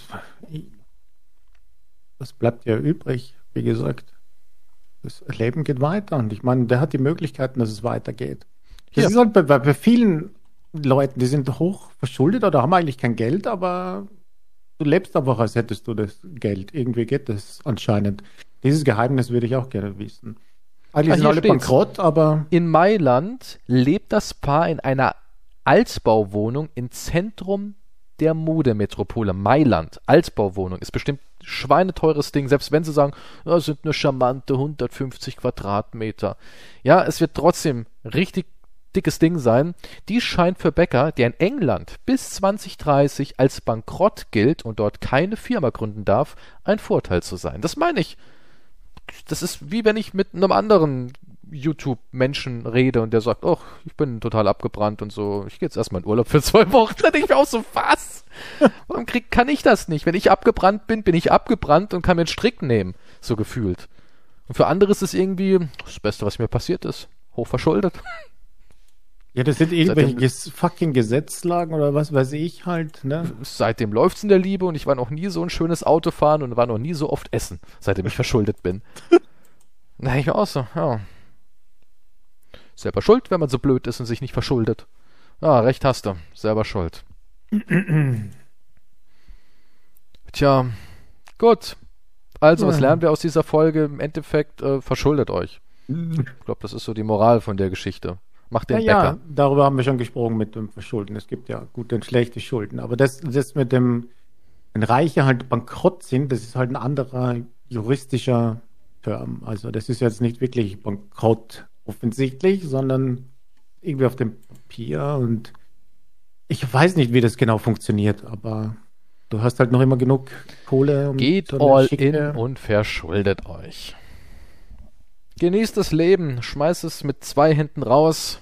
Speaker 2: was bleibt ja übrig? Wie gesagt, das Leben geht weiter und ich meine, der hat die Möglichkeiten, dass es weitergeht. Das
Speaker 1: Ja.
Speaker 2: ist halt bei, bei, bei vielen Leuten, die sind hoch verschuldet oder haben eigentlich kein Geld, aber du lebst einfach, als hättest du das Geld. Irgendwie geht das anscheinend. Dieses Geheimnis würde ich auch gerne wissen. Eigentlich
Speaker 1: Ah,
Speaker 2: sind
Speaker 1: hier
Speaker 2: alle
Speaker 1: steht's.
Speaker 2: bankrott, aber
Speaker 1: In Mailand lebt das Paar in einer Altbauwohnung im Zentrum der Modemetropole. Mailand, Altbauwohnung, ist bestimmt schweineteures Ding, selbst wenn sie sagen, ja, es sind nur charmante hundertfünfzig Quadratmeter. Ja, es wird trotzdem richtig dickes Ding sein. Die scheint für Becker, der in England bis zwanzig dreißig als bankrott gilt und dort keine Firma gründen darf, ein Vorteil zu sein. Das meine ich. Das ist wie wenn ich mit einem anderen YouTube-Menschen rede und der sagt, oh, ich bin total abgebrannt und so, ich gehe jetzt erstmal in Urlaub für zwei Wochen. Da denke ich mir auch so, was? Warum krieg, kann ich das nicht? Wenn ich abgebrannt bin, bin ich abgebrannt und kann mir einen Strick nehmen, so gefühlt. Und für andere ist es irgendwie das Beste, was mir passiert ist. Hochverschuldet.
Speaker 2: ja, das sind irgendwelche
Speaker 1: Seitdem-
Speaker 2: ges- fucking Gesetzlagen oder was weiß ich halt, ne?
Speaker 1: Seitdem läuft's in der Liebe und ich war noch nie so ein schönes Auto fahren und war noch nie so oft essen, seitdem ich verschuldet bin. Na, ich auch so, ja. Selber schuld, wenn man so blöd ist und sich nicht verschuldet. Ja, recht hast du. Selber schuld. Tja, gut. Also, was
Speaker 2: Ja.
Speaker 1: lernen wir aus dieser Folge? Im Endeffekt, äh, verschuldet euch. Ich glaube, das ist so die Moral von der Geschichte. Macht den
Speaker 2: Ja, ja,
Speaker 1: Bäcker.
Speaker 2: darüber haben wir schon gesprochen mit dem Verschulden. Es gibt ja gute und schlechte Schulden. Aber das, das mit dem, wenn Reiche halt bankrott sind, das ist halt ein anderer juristischer Term. Also das ist jetzt nicht wirklich bankrott offensichtlich, sondern irgendwie auf dem Papier. Und ich weiß nicht, wie das genau funktioniert, aber du hast halt noch immer genug Kohle. Um
Speaker 1: Geht
Speaker 2: so eine
Speaker 1: all
Speaker 2: schicke-
Speaker 1: in und verschuldet euch. Genieß das Leben, schmeiß es mit zwei hinten raus.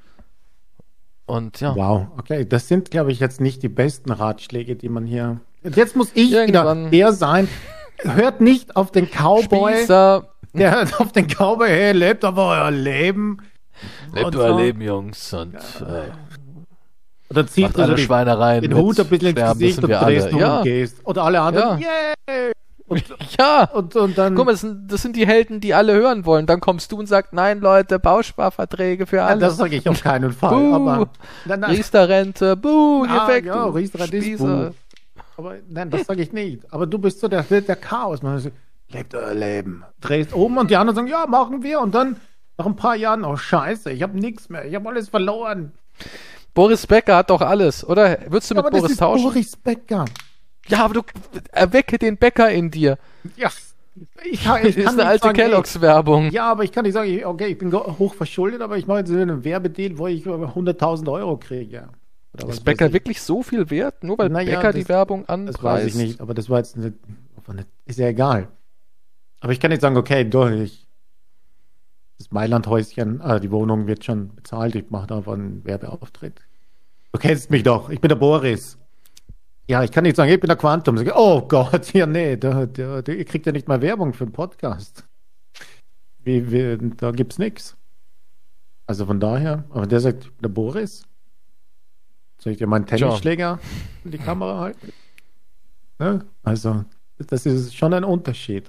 Speaker 1: Und ja.
Speaker 2: Wow, okay, das sind, glaube ich, jetzt nicht die besten Ratschläge, die man hier... Jetzt muss ich
Speaker 1: Irgendwann
Speaker 2: wieder der sein. Hört nicht auf den Cowboy,
Speaker 1: Spießer.
Speaker 2: der hört auf den Cowboy, hey, lebt aber euer Leben.
Speaker 1: Lebt
Speaker 2: Und
Speaker 1: euer
Speaker 2: so.
Speaker 1: Leben, Jungs. Und äh,
Speaker 2: Oder zieht
Speaker 1: macht
Speaker 2: du so
Speaker 1: alle
Speaker 2: die,
Speaker 1: Schweinereien
Speaker 2: den
Speaker 1: mit.
Speaker 2: Hut ein bisschen ins
Speaker 1: Sterben
Speaker 2: Gesicht
Speaker 1: müssen
Speaker 2: und
Speaker 1: wir
Speaker 2: drehst
Speaker 1: alle.
Speaker 2: um
Speaker 1: Ja.
Speaker 2: und gehst. Oder alle anderen,
Speaker 1: Ja.
Speaker 2: yay! Und,
Speaker 1: Ja.
Speaker 2: und, und dann...
Speaker 1: Guck mal, das sind, das sind die Helden, die alle hören wollen. Dann kommst du und sagst, nein, Leute, Bausparverträge für
Speaker 2: Ja,
Speaker 1: alle.
Speaker 2: das sage ich auf keinen Fall.
Speaker 1: Buh.
Speaker 2: Aber, nein, nein,
Speaker 1: Riester-Rente, buh,
Speaker 2: Ah,
Speaker 1: geh weg,
Speaker 2: ja,
Speaker 1: du
Speaker 2: Riester-Rente ist
Speaker 1: Spießer.
Speaker 2: buh. aber nein, das sage ich nicht. Aber du bist so der, der Chaos. Man sagt, lebt euer Leben. Drehst um und die anderen sagen, ja, machen wir. Und dann nach ein paar Jahren, oh scheiße, ich habe nichts mehr. Ich habe alles verloren.
Speaker 1: Boris Becker hat doch alles, oder? Würdest du
Speaker 2: Ja,
Speaker 1: mit
Speaker 2: aber das
Speaker 1: Boris
Speaker 2: ist
Speaker 1: tauschen?
Speaker 2: Boris Becker.
Speaker 1: Ja, aber du erwecke den Bäcker in dir.
Speaker 2: Ja, ich, ich
Speaker 1: Das
Speaker 2: kann
Speaker 1: ist eine
Speaker 2: nicht
Speaker 1: alte
Speaker 2: sagen, ey,
Speaker 1: Kelloggs-Werbung.
Speaker 2: ja, aber ich kann nicht sagen, ich- okay, ich bin go- hoch verschuldet, aber ich mache jetzt einen Werbedeal, wo ich hunderttausend Euro kriege. Oder was
Speaker 1: Ist Bäcker
Speaker 2: weiß ich.
Speaker 1: wirklich so viel wert, nur weil
Speaker 2: Naja,
Speaker 1: Bäcker
Speaker 2: das-
Speaker 1: die Werbung anpreist?
Speaker 2: Das weiß ich nicht, aber das war jetzt nicht, aber nicht- ist ja egal. Aber ich kann nicht sagen, okay, doch, ich, das Mailandhäuschen, ah, die Wohnung wird schon bezahlt, ich mache da einfach einen Werbeauftritt. Du kennst mich doch, ich bin der Boris. Ja, ich kann nicht sagen, ich bin der Quantum. Sag ich, oh Gott, ja, nee, da, da, da, ihr kriegt ja nicht mal Werbung für einen Podcast. Wie, wie, da gibt's nichts. Also von daher, aber der sagt, der Boris, soll ich dir meinen Tennisschläger in die Kamera halten? Ne? Also, das ist schon ein Unterschied.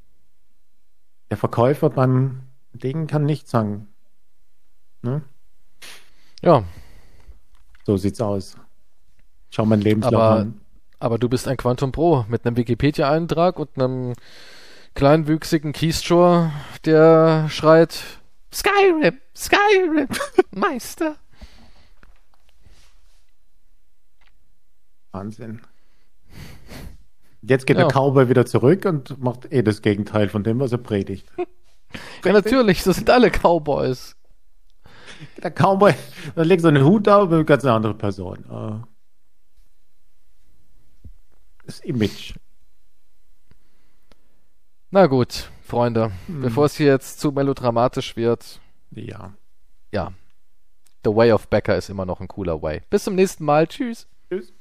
Speaker 2: Der Verkäufer beim Ding kann nichts sagen. Ne?
Speaker 1: Ja,
Speaker 2: So sieht's aus. Schau mein Lebenslauf
Speaker 1: aber,
Speaker 2: an.
Speaker 1: aber du bist ein Quantum Pro mit einem Wikipedia-Eintrag und einem kleinwüchsigen Keystrow, der schreit Skyrim, Skyrim, Meister.
Speaker 2: Wahnsinn. Jetzt geht
Speaker 1: Ja.
Speaker 2: der Cowboy wieder zurück und macht eh das Gegenteil von dem, was er predigt.
Speaker 1: Ja, natürlich, das sind alle Cowboys.
Speaker 2: Der Cowboy, dann legt so einen Hut auf und eine ganz andere Person. Ah. Das Image.
Speaker 1: Na gut, Freunde,
Speaker 2: Hm.
Speaker 1: bevor es hier jetzt zu melodramatisch wird,
Speaker 2: Ja.
Speaker 1: ja, The Way of Becker ist immer noch ein cooler Way. Bis zum nächsten Mal, tschüss.
Speaker 2: Tschüss.